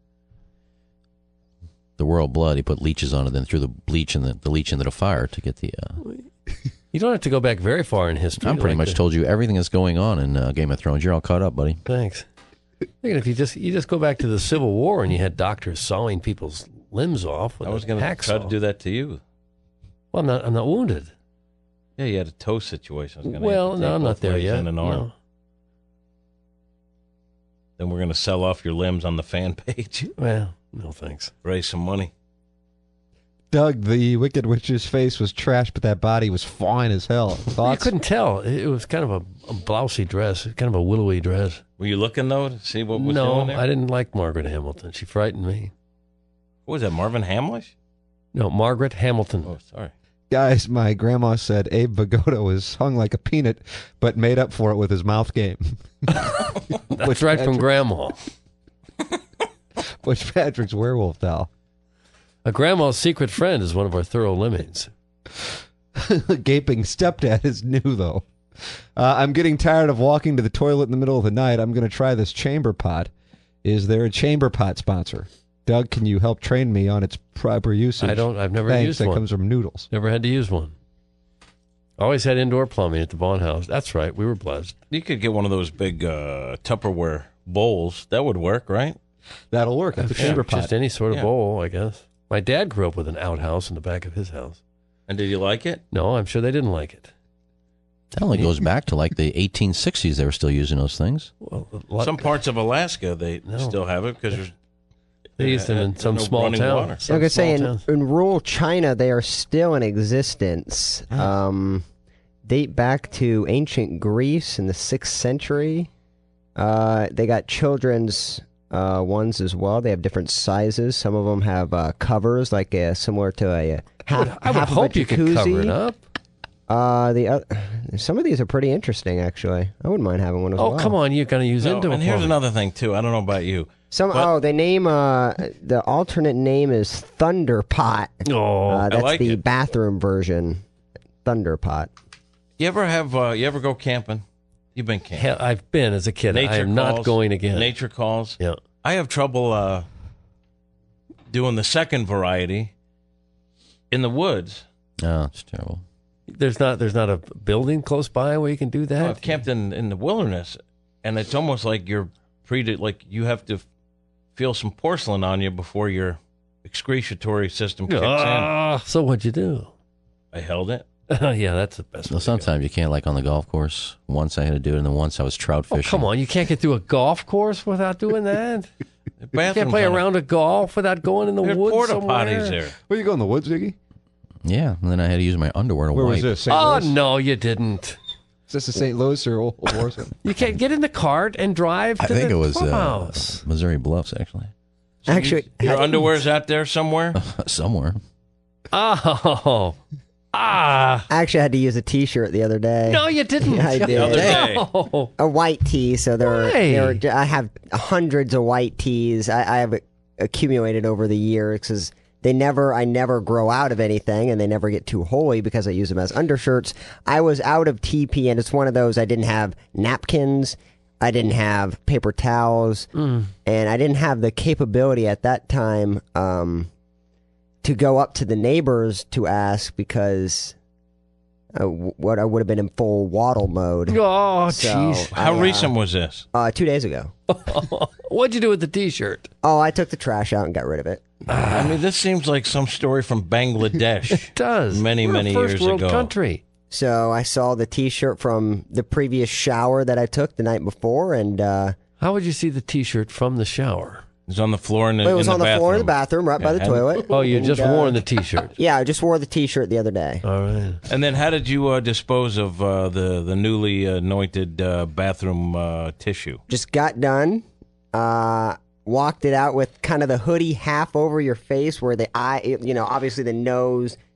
the royal blood. He put leeches on it, then threw the bleach and the, the leech into the fire to get the. Uh, You don't have to go back very far in history. I'm pretty like much the- told you everything that's going on in uh, Game of Thrones. You're all caught up, buddy. Thanks. Thinking if you just you just go back to the Civil War and you had doctors sawing people's limbs off with I was a going to hacksaw. try to do that to you. Well, I'm not. I'm not wounded. Yeah, you had a toe situation. I was gonna Well, amputate no, I'm both not there legs yet. and an arm. No. Then we're going to sell off your limbs on the fan page. Well, no thanks. Raise some money. Doug, the Wicked Witch's face was trash, but that body was fine as hell. You Thoughts? couldn't tell. It it was kind of a, a blousy dress, kind of a willowy dress. Were you looking, though, to see what was no, doing there? I didn't like Margaret Hamilton. She frightened me. What was that, Marvin Hamlish? No, Margaret Hamilton. Oh, sorry. Guys, my grandma said Abe Vigoda was hung like a peanut, but made up for it with his mouth game. That's right from Grandma. Butch Patrick's werewolf doll. A grandma's secret friend is one of our thorough lemmings. Gaping stepdad is new, though. Uh, I'm getting tired of walking to the toilet in the middle of the night. I'm going to try this chamber pot. Is there a chamber pot sponsor? Doug, can you help train me on its proper usage? I don't. I've never Thanks, used that one. comes from Noodles. Never had to use one. Always had indoor plumbing at the Bond House. That's right. We were blessed. You could get one of those big uh, Tupperware bowls. That would work, right? That'll work. That's a Yeah, chamber pot. Just any sort of Yeah. bowl, I guess. My dad grew up with an outhouse in the back of his house. And did you like it? No, I'm sure they didn't like it. That only goes back to like the eighteen sixties. They were still using those things. Well, a lot- Some parts of Alaska, they No. still have it because there's they used them in there's some no small running town. water. Some I was small saying, towns. in rural China, they are still in existence. Um, date back to ancient Greece in the sixth century. Uh, they got children's uh, ones as well. They have different sizes. Some of them have uh, covers, like uh, similar to a, uh half. I would half of a hope you could cover jacuzzi. it up. Uh, the uh, some of these are pretty interesting, actually. I wouldn't mind having one as Oh, well. come on. You're going to use No, indoor and here's plumbing. another thing too. I don't know about you. Some But- oh, they name uh the alternate name is Thunder Pot. Oh, uh, that's like the it. bathroom version. Thunder Pot. You ever have? Uh, you ever go camping? You've been camping. hell, I've been as a kid. Nature I am not calls. going again. Nature calls. Yeah. I have trouble uh, doing the second variety in the woods. Oh, it's terrible. There's not there's not a building close by where you can do that. I've camped in, in the wilderness, and it's almost like you're pre like you have to feel some porcelain on you before your excretory system kicks Ah, so what'd you do? in. I held it. Yeah, that's the best. Well, way to go. sometimes you can't, like on the golf course. Once I had to do it, and then once I was trout Oh, fishing. come on. You can't get through a golf course without doing that. You can't play a round of golf without going in the There's woods porta somewhere. potties there. Where you go in the woods, Ziggy? Yeah, and then I had to use my underwear to Where wipe. was this? Saint Oh, Louis? no, you didn't. Is this a Saint Louis or Old, Old Warsaw? You can't get in the cart and drive to I think the it was uh, clubhouse. Missouri Bluffs, actually. Actually, Your underwear's out there somewhere. Somewhere. Oh. Ah. I actually had to use a T-shirt the other day. No, you didn't. Yeah, I did. The other day. No. A white tee. So there are, Why? there are. I have hundreds of white tees. I, I have accumulated over the years because they never. I never grow out of anything, and they never get too holy because I use them as undershirts. I was out of T P, and it's one of those. I didn't have napkins. I didn't have paper towels, Mm. and I didn't have the capability at that time um, to go up to the neighbors to ask because uh, w- what I would have been in full waddle mode. Oh, So, jeez. How I, uh, recent was this? Uh, two days ago. What'd you do with the T-shirt? Oh, I took the trash out and got rid of it. I mean, this seems like some story from Bangladesh. It does. Many, We're many a first years world ago. country. So I saw the T-shirt from the previous shower that I took the night before, and uh, How would you see the T-shirt from the shower? It was on the floor in the, it was in on the the bathroom. floor in the bathroom, right by the Yeah. toilet. Oh, you And, just uh, worn the T-shirt. Yeah, I just wore the T-shirt the other day. All right. And then, how did you uh, dispose of uh, the the newly anointed uh, bathroom uh, tissue? Just got done. Uh, walked it out with kind of the hoodie half over your face, where the eye, you know, obviously the nose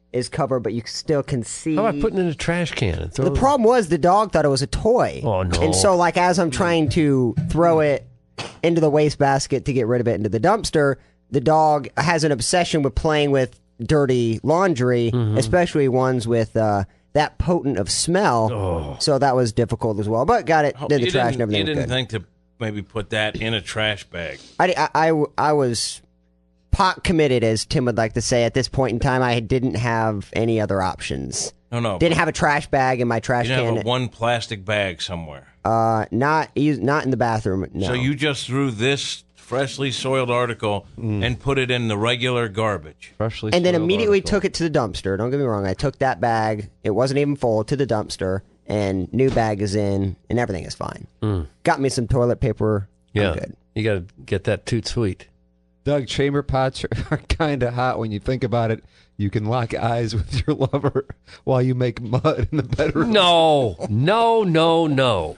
is covered, but you still can see. How about putting it in a trash can? And throw The problem was the dog thought it was a toy. Oh, no. And so, like, as I'm trying to throw it into the wastebasket to get rid of it into the dumpster, the dog has an obsession with playing with dirty laundry, Mm-hmm. especially ones with uh, that potent of smell. Oh. So that was difficult as well. But got it, did the you trash didn't, and everything You was didn't good. think to maybe put that in a trash bag? I, I, I, I was pot committed, as Tim would like to say. At this point in time, I didn't have any other options. No, no. Didn't have a trash bag in my trash You didn't can. have a one plastic bag somewhere. Uh, not not in the bathroom. No. So you just threw this freshly soiled article and put it in the regular garbage. Freshly and then soiled immediately article. took it to the dumpster. Don't get me wrong. I took that bag. It wasn't even full to the dumpster, and new bag is in, and everything is fine. Got me some toilet paper. Yeah, I'm good. you got to get that toot sweet. Doug, chamber pots are, are kind of hot when you think about it. You can lock eyes with your lover while you make mud in the bedroom. No, no, no, no.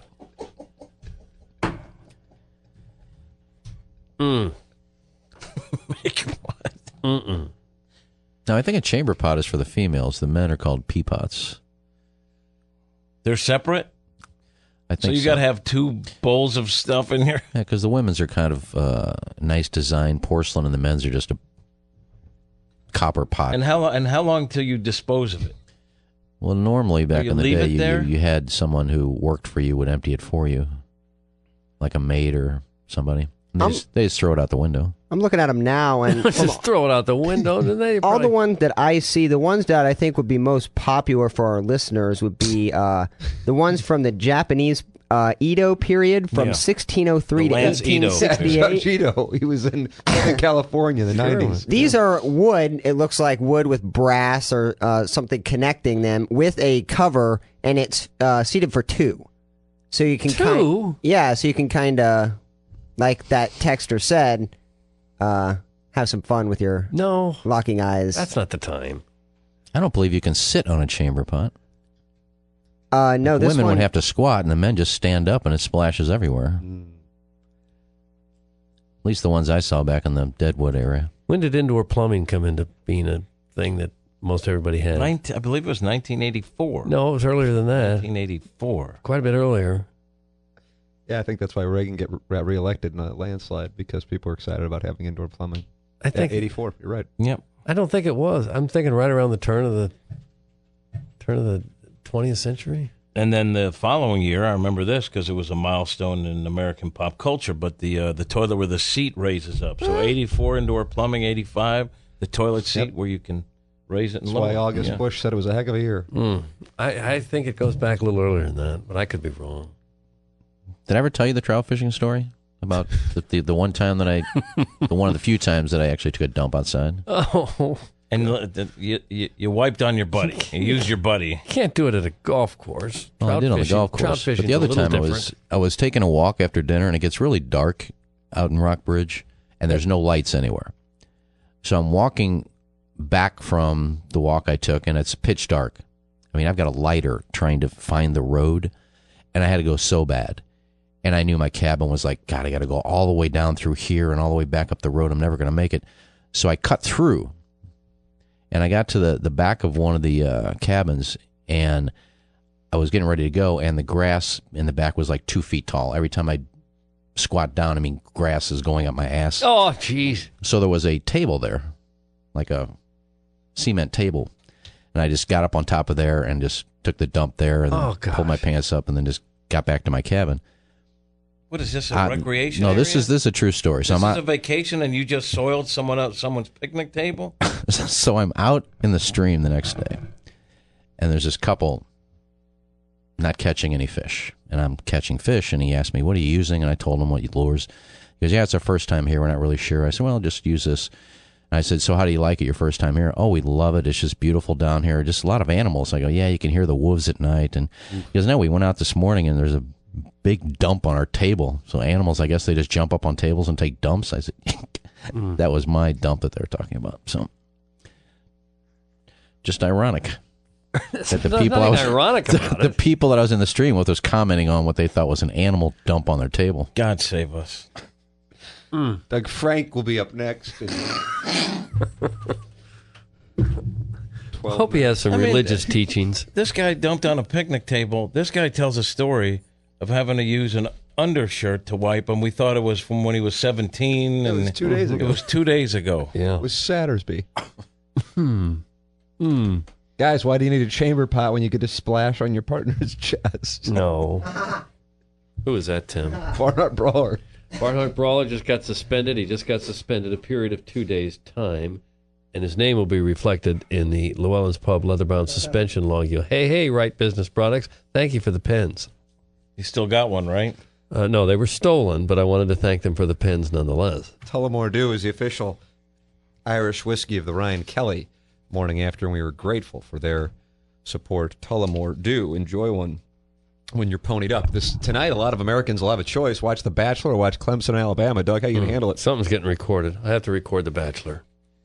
Mm. Mm-mm. No, I think a chamber pot is for the females. The men are called pea pots. They're separate? I So think you got to have two bowls of stuff in here? Yeah, because the women's are kind of uh, nice design porcelain, and the men's are just a copper pot. And how and how long till you dispose of it? Well, normally back you in the leave day, it you, there? you you had someone who worked for you would empty it for you, like a maid or somebody. And they, Um, just, they just throw it out the window. I'm looking at them now, and Just throw it out the window. Then they all probably- the ones that I see, the ones that I think would be most popular for our listeners would be uh, the ones from the Japanese uh, Edo period from Yeah. sixteen oh three The to Lance Edo. Judge eighteen sixty-eight. Ito, he was in Southern California in the nineties. These are wood. It looks like wood with brass or uh, something connecting them with a cover, and it's uh, seated for two. So you can Two? Kind, yeah, so you can kind of, like that texter said, uh, have some fun with your No, locking eyes. that's not the time. I don't believe you can sit on a chamber pot. uh, no, this Women one. would have to squat, and the men just stand up, and it splashes everywhere. Mm. At least the ones I saw back in the Deadwood area. When did indoor plumbing come into being a thing that most everybody had? Nineteen, I believe it was nineteen eighty-four. No, it was earlier than that. nineteen eighty-four. Quite a bit earlier. Yeah, I think that's why Reagan get re- reelected in a landslide, because people were excited about having indoor plumbing. I think. yeah, eighty-four. You're right. Yep. I don't think it was. I'm thinking right around the turn of the turn of the twentieth century. And then the following year, I remember this because it was a milestone in American pop culture. But the uh, the toilet where the seat raises up. So eighty-four indoor plumbing, eighty-five the toilet seat Yep. where you can raise it and That's lower why it. August Yeah. Bush said it was a heck of a year. Mm. I, I think it goes back a little earlier than that, but I could be wrong. Did I ever tell you the trout fishing story about the, the the one time that I, the one of the few times that I actually took a dump outside? Oh, And l- the- you, you you wiped on your buddy. You used your buddy. you can't do it at a golf course. Well, I Trout did on the fishing- golf trout course. But fishing's the a other little time I different. was I was taking a walk after dinner, and it gets really dark out in Rockbridge, and there's no lights anywhere. So I'm walking back from the walk I took, and it's pitch dark. I mean, I've got a lighter trying to find the road, and I had to go so bad. And I knew my cabin was like, God, I got to go all the way down through here and all the way back up the road. I'm never going to make it. So I cut through, and I got to the, the back of one of the uh, cabins, and I was getting ready to go, and the grass in the back was like two feet tall. Every time I squat down, I mean, grass is going up my ass. Oh, jeez. So there was a table there, like a cement table. And I just got up on top of there and just took the dump there and then Oh, gosh. pulled my pants up and then just got back to my cabin. What is this, a Uh, recreation No, this area? is this is a true story. So This I'm is a out, vacation and you just soiled someone else, someone's picnic table? so I'm out in the stream the next day, and there's this couple not catching any fish, and I'm catching fish, and he asked me, "What are you using?" And I told him what lures. He goes, "Yeah, it's our first time here. We're not really sure." I said, "Well, just use this." And I said, "So how do you like it your first time here?" "Oh, we love it. It's just beautiful down here. Just a lot of animals." I go, "Yeah, you can hear the wolves at night." And he goes, "No, we went out this morning, and there's a big dump on our table. So animals, I guess they just jump up on tables and take dumps." I said, "That was my dump that they're talking about." So just ironic that the There's people I nothing was ironic the, about the it. people that I was in the stream with was commenting on what they thought was an animal dump on their table. God save us. Doug Frank will be up next. twelve. Hope he has some I mean, religious teachings. This guy dumped on a picnic table. This guy tells a story of having to use an undershirt to wipe, and we thought it was from when he was seventeen. It and was two days ago. It was two days ago. Yeah. It was Sattersby. Hmm. Hmm. Guys, why do you need a chamber pot when you get to splash on your partner's chest? No. Who is that, Tim? Barnhart Brawler. Barnhart Brawler just got suspended. He just got suspended a period of two days' time, and his name will be reflected in the Llewellyn's Pub leather-bound suspension log. You, hey, hey, Right Business Products, thank you for the pens. You still got one, right? Uh, no, they were stolen, but I wanted to thank them for the pens nonetheless. Tullamore Dew is the official Irish whiskey of the Ryan Kelly morning after, and we were grateful for their support. Tullamore Dew. Enjoy one when you're ponied up. This tonight, a lot of Americans will have a choice. Watch The Bachelor or watch Clemson, Alabama. Doug, how you going to handle it? Something's getting recorded. I have to record The Bachelor.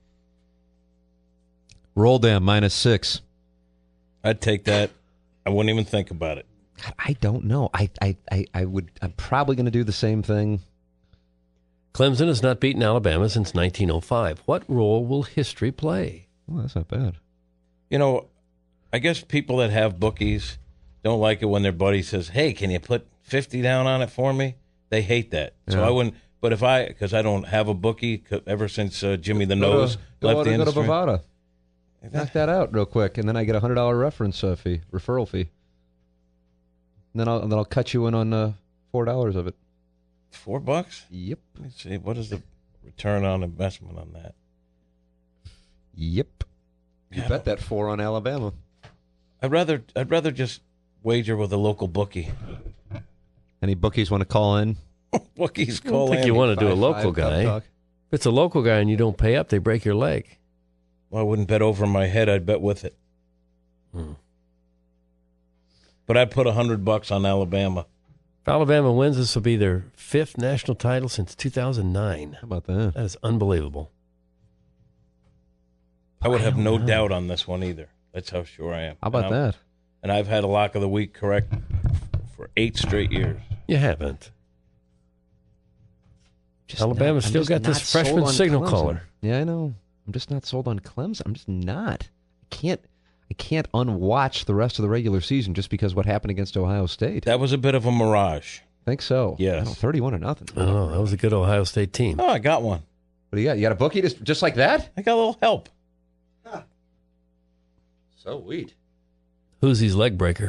Roll down, minus six. I'd take that. I wouldn't even think about it. God, I don't know. I, I, I, I would. I'm probably going to do the same thing. Clemson has not beaten Alabama since nineteen oh five. What role will history play? Well, that's not bad. You know, I guess people that have bookies don't like it when their buddy says, hey, can you put fifty down on it for me? They hate that. So Yeah. I wouldn't. But if I, because I don't have a bookie ever since uh, Jimmy the Go Nose to, go left to, the go to industry. Bovada. Knock that out real quick, and then I get a hundred dollar reference uh, fee, referral fee. And then I'll and then I'll cut you in on uh, four dollars of it. Four bucks? Yep. Let me see. What is the return on investment on that? Yep. You Yeah. bet that four on Alabama. I'd rather I'd rather just wager with a local bookie. Any bookies want to call in? Bookies I don't call think in. you want to do a Five, local five, Tough guy. Talk. If it's a local guy and you don't pay up, they break your leg. Well, I wouldn't bet over my head. I'd bet with it. Hmm. But I'd put a hundred bucks on Alabama. If Alabama wins, this will be their fifth national title since two thousand nine. How about that? That is unbelievable. I would I have don't no know. doubt on this one either. That's how sure I am. How about and I'm- that? And I've had a lock of the week correct for eight straight years. You haven't. Just Alabama's not- I'm still just got this not sold freshman on signal Clemson. caller. Yeah, I know. I'm just not sold on Clemson. I'm just not. I can't. I can't unwatch the rest of the regular season just because what happened against Ohio State. That was a bit of a mirage. Think so? Yes. I don't know, thirty-one to nothing. Oh, that was a good Ohio State team. Oh, I got one. What do you got? You got a bookie just just like that? I got a little help. So weird. Who's his leg breaker?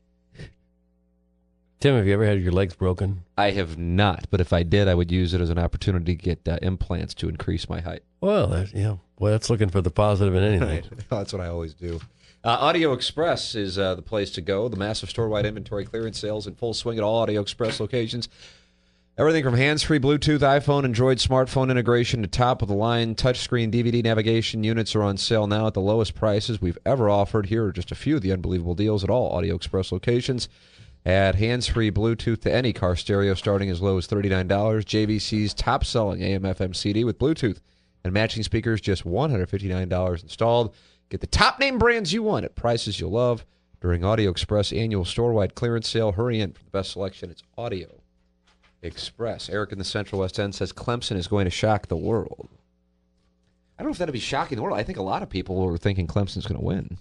Tim, have you ever had your legs broken? I have not, but if I did, I would use it as an opportunity to get uh, implants to increase my height. Well, that, yeah. Well, that's looking for the positive in anything. That's what I always do. Uh, Audio Express is uh, the place to go. The massive store-wide inventory clearance sales in full swing at all Audio Express locations. Everything from hands-free Bluetooth, iPhone, Android, smartphone integration to top-of-the-line touchscreen D V D navigation units are on sale now at the lowest prices we've ever offered. Here are just a few of the unbelievable deals at all Audio Express locations. Add hands-free Bluetooth to any car stereo starting as low as thirty-nine dollars. J V C's top-selling A M F M C D with Bluetooth and matching speakers, just one hundred fifty-nine dollars installed. Get the top-name brands you want at prices you'll love during Audio Express annual store-wide clearance sale. Hurry in for the best selection. It's Audio Express. Eric in the Central West End says Clemson is going to shock the world. I don't know if that'd be shocking the world. I think a lot of people were thinking Clemson's going to win.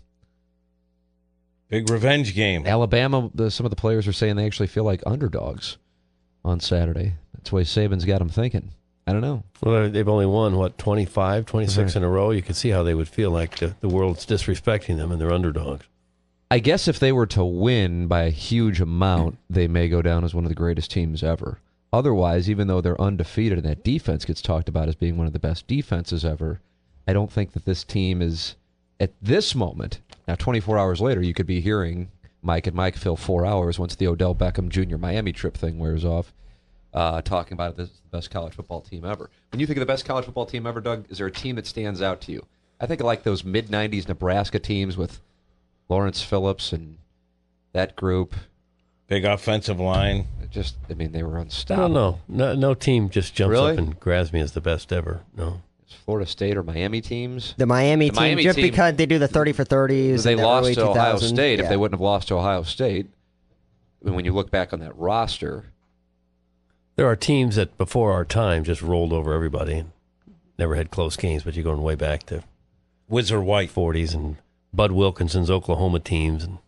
Big revenge game. Alabama, the, some of the players are saying they actually feel like underdogs on Saturday. That's why Saban's got them thinking. I don't know. Well, they've only won, what, twenty-five, twenty-six Right. in a row? You can see how they would feel like the, the world's disrespecting them and they're underdogs. I guess if they were to win by a huge amount, they may go down as one of the greatest teams ever. Otherwise, even though they're undefeated and that defense gets talked about as being one of the best defenses ever, I don't think that this team is, at this moment, now twenty-four hours later, you could be hearing Mike and Mike fill four hours once the Odell Beckham Junior Miami trip thing wears off, uh, talking about this is the best college football team ever. When you think of the best college football team ever, Doug, is there a team that stands out to you? I think of like those mid nineties Nebraska teams with Lawrence Phillips and that group. Big offensive line. It just, I mean, they were I unstoppable. don't know. No, no team just jumps Really? up and grabs me as the best ever. No. Florida State or Miami teams. The Miami The team, Miami just team- because they do the thirty for thirties. They in the lost early to Ohio two thousands. State. If Yeah. they wouldn't have lost to Ohio State, I mean, when you look back on that roster, There are teams that before our time just rolled over everybody and never had close games, but you're going way back to Whizzer White. forties and Bud Wilkinson's Oklahoma teams. And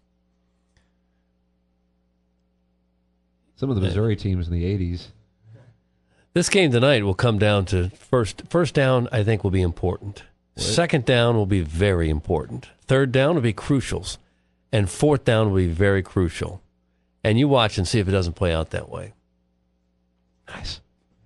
Some of the Missouri teams in the eighties. this game tonight will come down to first first down, I think, will be important. What? Second down will be very important. Third down will be crucials. And fourth down will be very crucial. And you watch and see if it doesn't play out that way. Nice.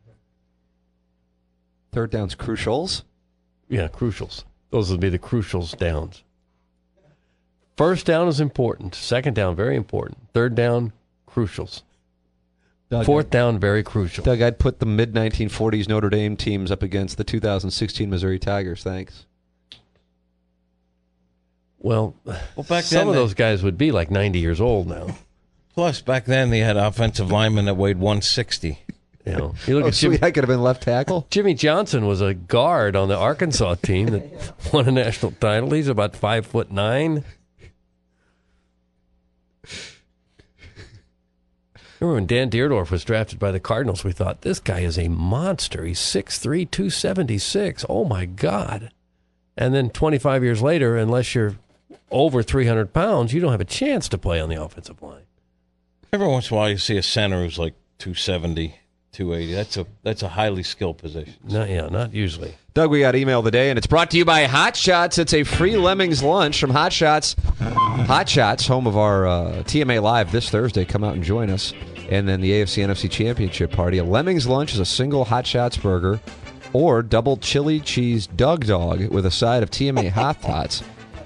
Third down's crucials? Yeah, crucials. Those would be the crucials downs. First down is important. Second down, very important. Third down, crucials. Doug, Fourth down, very crucial. Doug, I'd put the mid nineteen forties Notre Dame teams up against the two thousand sixteen Missouri Tigers. Thanks. Well, Well, back some then of they- those guys would be like ninety years old now. Plus, back then they had offensive linemen that weighed one sixty. You know, you look Oh, at Jimmy, sweet. I could have been left tackle. Jimmy Johnson was a guard on the Arkansas team that won a national title. He's about five foot nine. Remember when Dan Deerdorf was drafted by the Cardinals, we thought, this guy is a monster. He's six three, two seventy-six. Oh, my God. And then twenty-five years later, unless you're over three hundred pounds, you don't have a chance to play on the offensive line. Every once in a while, you see a center who's like two seventy, two eighty. That's a that's a highly skilled position. No, yeah, not usually. Doug, we got email today, and it's brought to you by Hot Shots. It's a free Lemmings lunch from Hot Shots. Hot Shots, home of our uh, T M A Live this Thursday. Come out and join us. And then the A F C N F C Championship party. A Lemmings lunch is a single Hot Shots burger or double chili cheese Doug Dog with a side of T M A Hot Tots.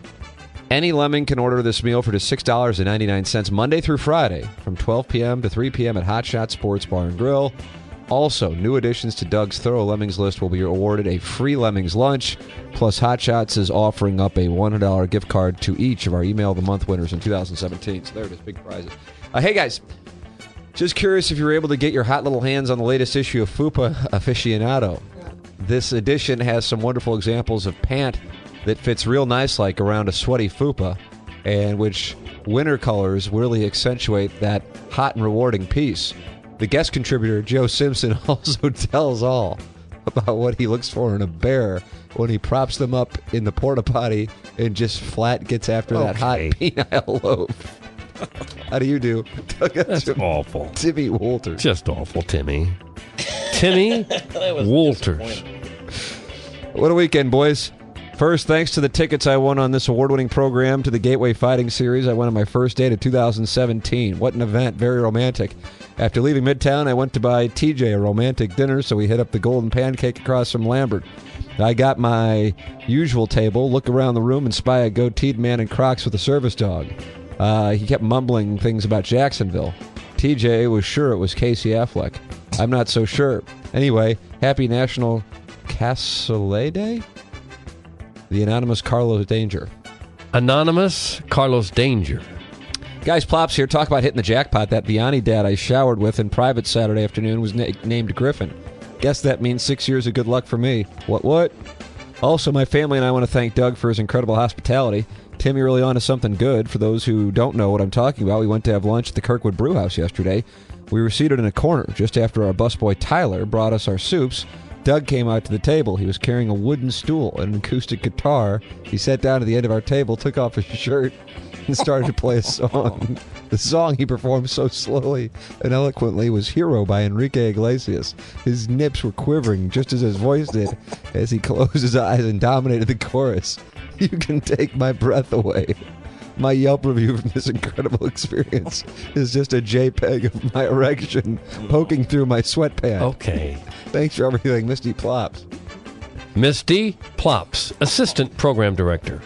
Any Lemming can order this meal for just six dollars and ninety-nine cents Monday through Friday from twelve p.m. to three p.m. at Hot Shots Sports Bar and Grill. Also, new additions to Doug's thorough Lemmings list will be awarded a free Lemmings lunch. Plus, Hot Shots is offering up a one hundred dollars gift card to each of our Email of the Month winners in two thousand seventeen. So there it is, big prizes. Uh, hey, guys. Just curious if you were able to get your hot little hands on the latest issue of Fupa Aficionado. This edition has some wonderful examples of pant that fits real nice like around a sweaty fupa, and which winter colors really accentuate that hot and rewarding piece. The guest contributor, Joe Simpson, also tells all about what he looks for in a bear when he props them up in the porta potty and just flat gets after that hot Okay. penile loaf. How do you do? That's awful. Timmy Walters. Just awful, Timmy. Timmy Walters. What a weekend, boys. First, thanks to the tickets I won on this award-winning program to the Gateway Fighting Series. I went on my first date of two thousand seventeen. What an event. Very romantic. After leaving Midtown, I went to buy T J a romantic dinner, so we hit up the Golden Pancake across from Lambert. I got my usual table, look around the room, and spy a goateed man in Crocs with a service dog. Uh, he kept mumbling things about Jacksonville. T J was sure it was Casey Affleck. I'm not so sure. Anyway, happy National Cassoulet Day? The anonymous Carlos Danger. Anonymous Carlos Danger. Guys, Plops here. Talk about hitting the jackpot. That Vianney dad I showered with in private Saturday afternoon was na- named Griffin. Guess that means six years of good luck for me. What, what? Also, my family and I want to thank Doug for his incredible hospitality. Tim, you're really on to something good. For those who don't know what I'm talking about, we went to have lunch at the Kirkwood Brewhouse yesterday. We were seated in a corner just after our busboy Tyler brought us our soups. Doug came out to the table. He was carrying a wooden stool and an acoustic guitar. He sat down at the end of our table, took off his shirt, and started to play a song. The song he performed so slowly and eloquently was Hero by Enrique Iglesias. His nips were quivering just as his voice did as he closed his eyes and dominated the chorus. You can take my breath away. My Yelp review from this incredible experience is just a JPEG of my erection poking through my sweatpants. Okay. Thanks for everything, Misty Plops. Misty Plops, Assistant Program Director.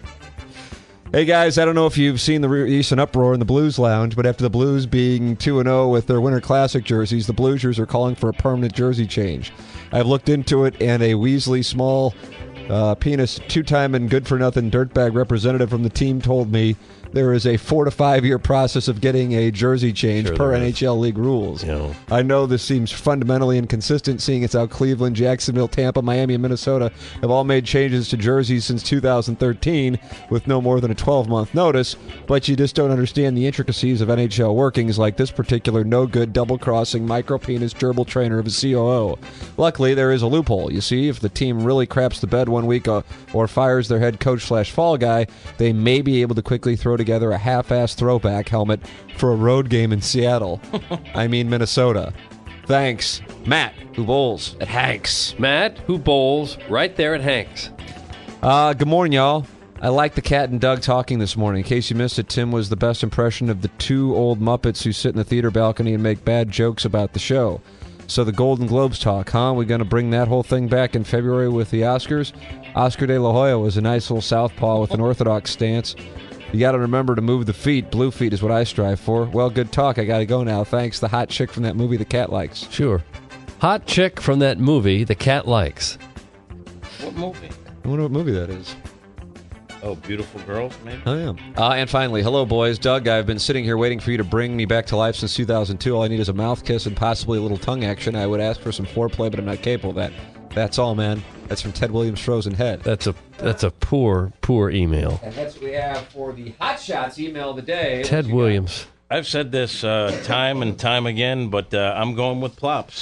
Hey guys, I don't know if you've seen the recent uproar in the Blues Lounge, but after the Blues being two and oh with their Winter Classic jerseys, the Bluesers are calling for a permanent jersey change. I've looked into it, and a Weasley small uh, penis, two-time and good-for-nothing dirtbag representative from the team told me there is a four to five year process of getting a jersey change Sure per there N is. H L league rules. You know. I know this seems fundamentally inconsistent, seeing as how Cleveland, Jacksonville, Tampa, Miami, and Minnesota have all made changes to jerseys since two thousand thirteen with no more than a twelve-month notice, but you just don't understand the intricacies of N H L workings like this particular no-good, double-crossing, micro-penis gerbil trainer of a C O O. Luckily, there is a loophole. You see, if the team really craps the bed one week uh, or fires their head coach slash fall guy, they may be able to quickly throw together a half-ass throwback helmet for a road game in Seattle. I mean Minnesota. Thanks, Matt, who bowls at Hanks. Matt, who bowls right there at Hanks. Uh, good morning, y'all. I like the Cat and Doug talking this morning. In case you missed it, Tim was the best impression of the two old Muppets who sit in the theater balcony and make bad jokes about the show. So the Golden Globes talk, huh? We going to bring that whole thing back in February with the Oscars? Oscar de la Hoya was a nice little southpaw with an orthodox stance. You got to remember to move the feet. Blue feet is what I strive for. Well, good talk. I got to go now. Thanks. The hot chick from that movie the cat likes. Sure. Hot chick from that movie the cat likes. What movie? I wonder what movie that is. Oh, Beautiful Girls, maybe? I am. Uh, and finally, hello, boys. Doug, I've been sitting here waiting for you to bring me back to life since two thousand two. All I need is a mouth kiss and possibly a little tongue action. I would ask for some foreplay, but I'm not capable of that. That's all, man. That's from Ted Williams' Frozen Head. That's a that's a poor, poor email. And that's what we have for the Hot Shots email of the day. Ted Williams. I've said this uh, time and time again, but uh, I'm going with Plops.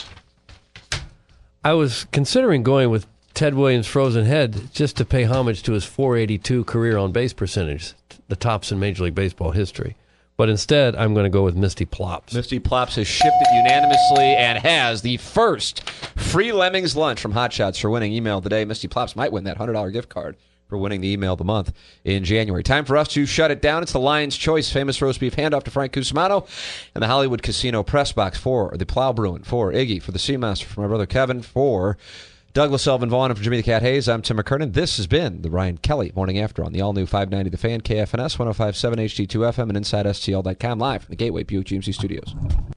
I was considering going with Ted Williams' Frozen Head just to pay homage to his four eighty-two career on base percentage, the tops in Major League Baseball history. But instead, I'm going to go with Misty Plops. Misty Plops has shipped it unanimously and has the first free Lemmings lunch from Hot Shots for winning email today. Misty Plops might win that one hundred dollars gift card for winning the email of the month in January. Time for us to shut it down. It's the Lion's Choice Famous Roast Beef Handoff to Frank Cusimano and the Hollywood Casino Press Box for the Plow Bruin, for Iggy, for the Seamaster, for my brother Kevin, for Douglas Elvin Vaughn, and for Jimmy the Cat Hayes. I'm Tim McKernan. This has been the Ryan Kelly Morning After on the all-new five ninety The Fan, K F N S, one oh five point seven H D two F M, and inside S T L dot com, live from the Gateway Buick G M C Studios.